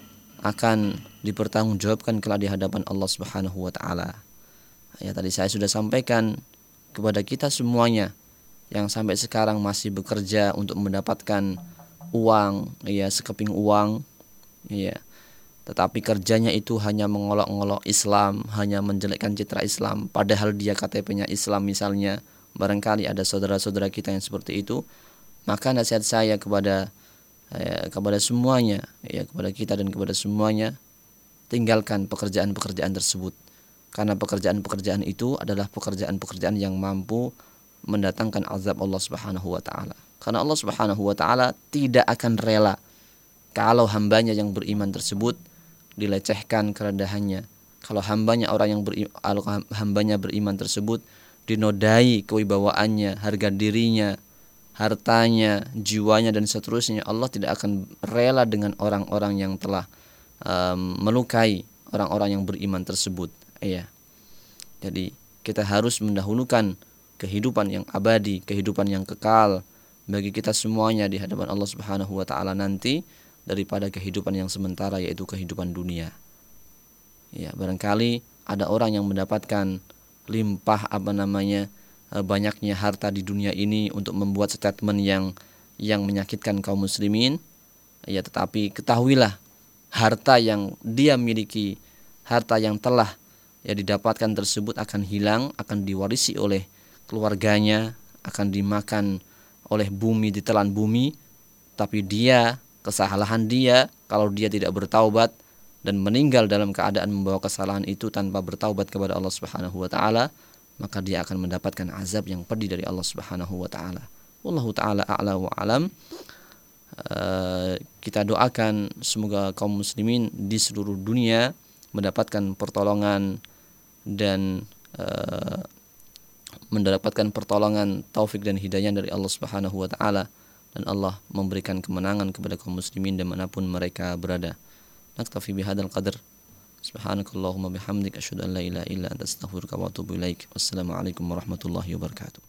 akan dipertanggungjawabkan kelak di hadapan Allah Subhanahu wa taala. Ya, tadi saya sudah sampaikan kepada kita semuanya yang sampai sekarang masih bekerja untuk mendapatkan uang, ya, sekeping uang, ya, tetapi kerjanya itu hanya mengolok-ngolok Islam, hanya menjelekkan citra Islam, padahal dia K T P-nya Islam misalnya. Barangkali ada saudara-saudara kita yang seperti itu. Maka nasihat saya kepada ya, kepada semuanya, ya, kepada kita dan kepada semuanya, tinggalkan pekerjaan-pekerjaan tersebut, karena pekerjaan-pekerjaan itu adalah pekerjaan-pekerjaan yang mampu mendatangkan azab Allah Subhanahu wa taala. Karena Allah Subhanahu wa taala tidak akan rela kalau hambanya yang beriman tersebut dilecehkan kerendahannya. Kalau hambanya orang yang beriman, hambanya beriman tersebut dinodai kewibawaannya, harga dirinya, hartanya, jiwanya dan seterusnya, Allah tidak akan rela dengan orang-orang yang telah um, melukai orang-orang yang beriman tersebut. Iya. Jadi kita harus mendahulukan kehidupan yang abadi, kehidupan yang kekal bagi kita semuanya di hadapan Allah Subhanahu wa taala nanti, daripada kehidupan yang sementara, yaitu kehidupan dunia. Ya, barangkali ada orang yang mendapatkan limpah apa namanya banyaknya harta di dunia ini untuk membuat statement yang yang menyakitkan kaum muslimin. Ya, tetapi ketahuilah harta yang dia miliki, harta yang telah ya didapatkan tersebut akan hilang, akan diwarisi oleh keluarganya, akan dimakan oleh bumi, ditelan bumi. Tapi dia, kesalahan dia, kalau dia tidak bertaubat dan meninggal dalam keadaan membawa kesalahan itu tanpa bertaubat kepada Allah Subhanahu wa taala, maka dia akan mendapatkan azab yang pedih dari Allah Subhanahu wa taala. Wallahu taala a'la wa alam. Uh, kita doakan semoga kaum muslimin di seluruh dunia mendapatkan pertolongan dan uh, mendapatkan pertolongan taufik dan hidayah dari Allah Subhanahu wa taala, dan Allah memberikan kemenangan kepada kaum muslimin dimanapun mereka berada. Naktafi bihadzal qadar. Subhanakallahumma bihamdik asyhadu an la ilaha illa anta astaghfiruka wa atubu ilaik. Wassalamualaikum warahmatullahi wabarakatuh.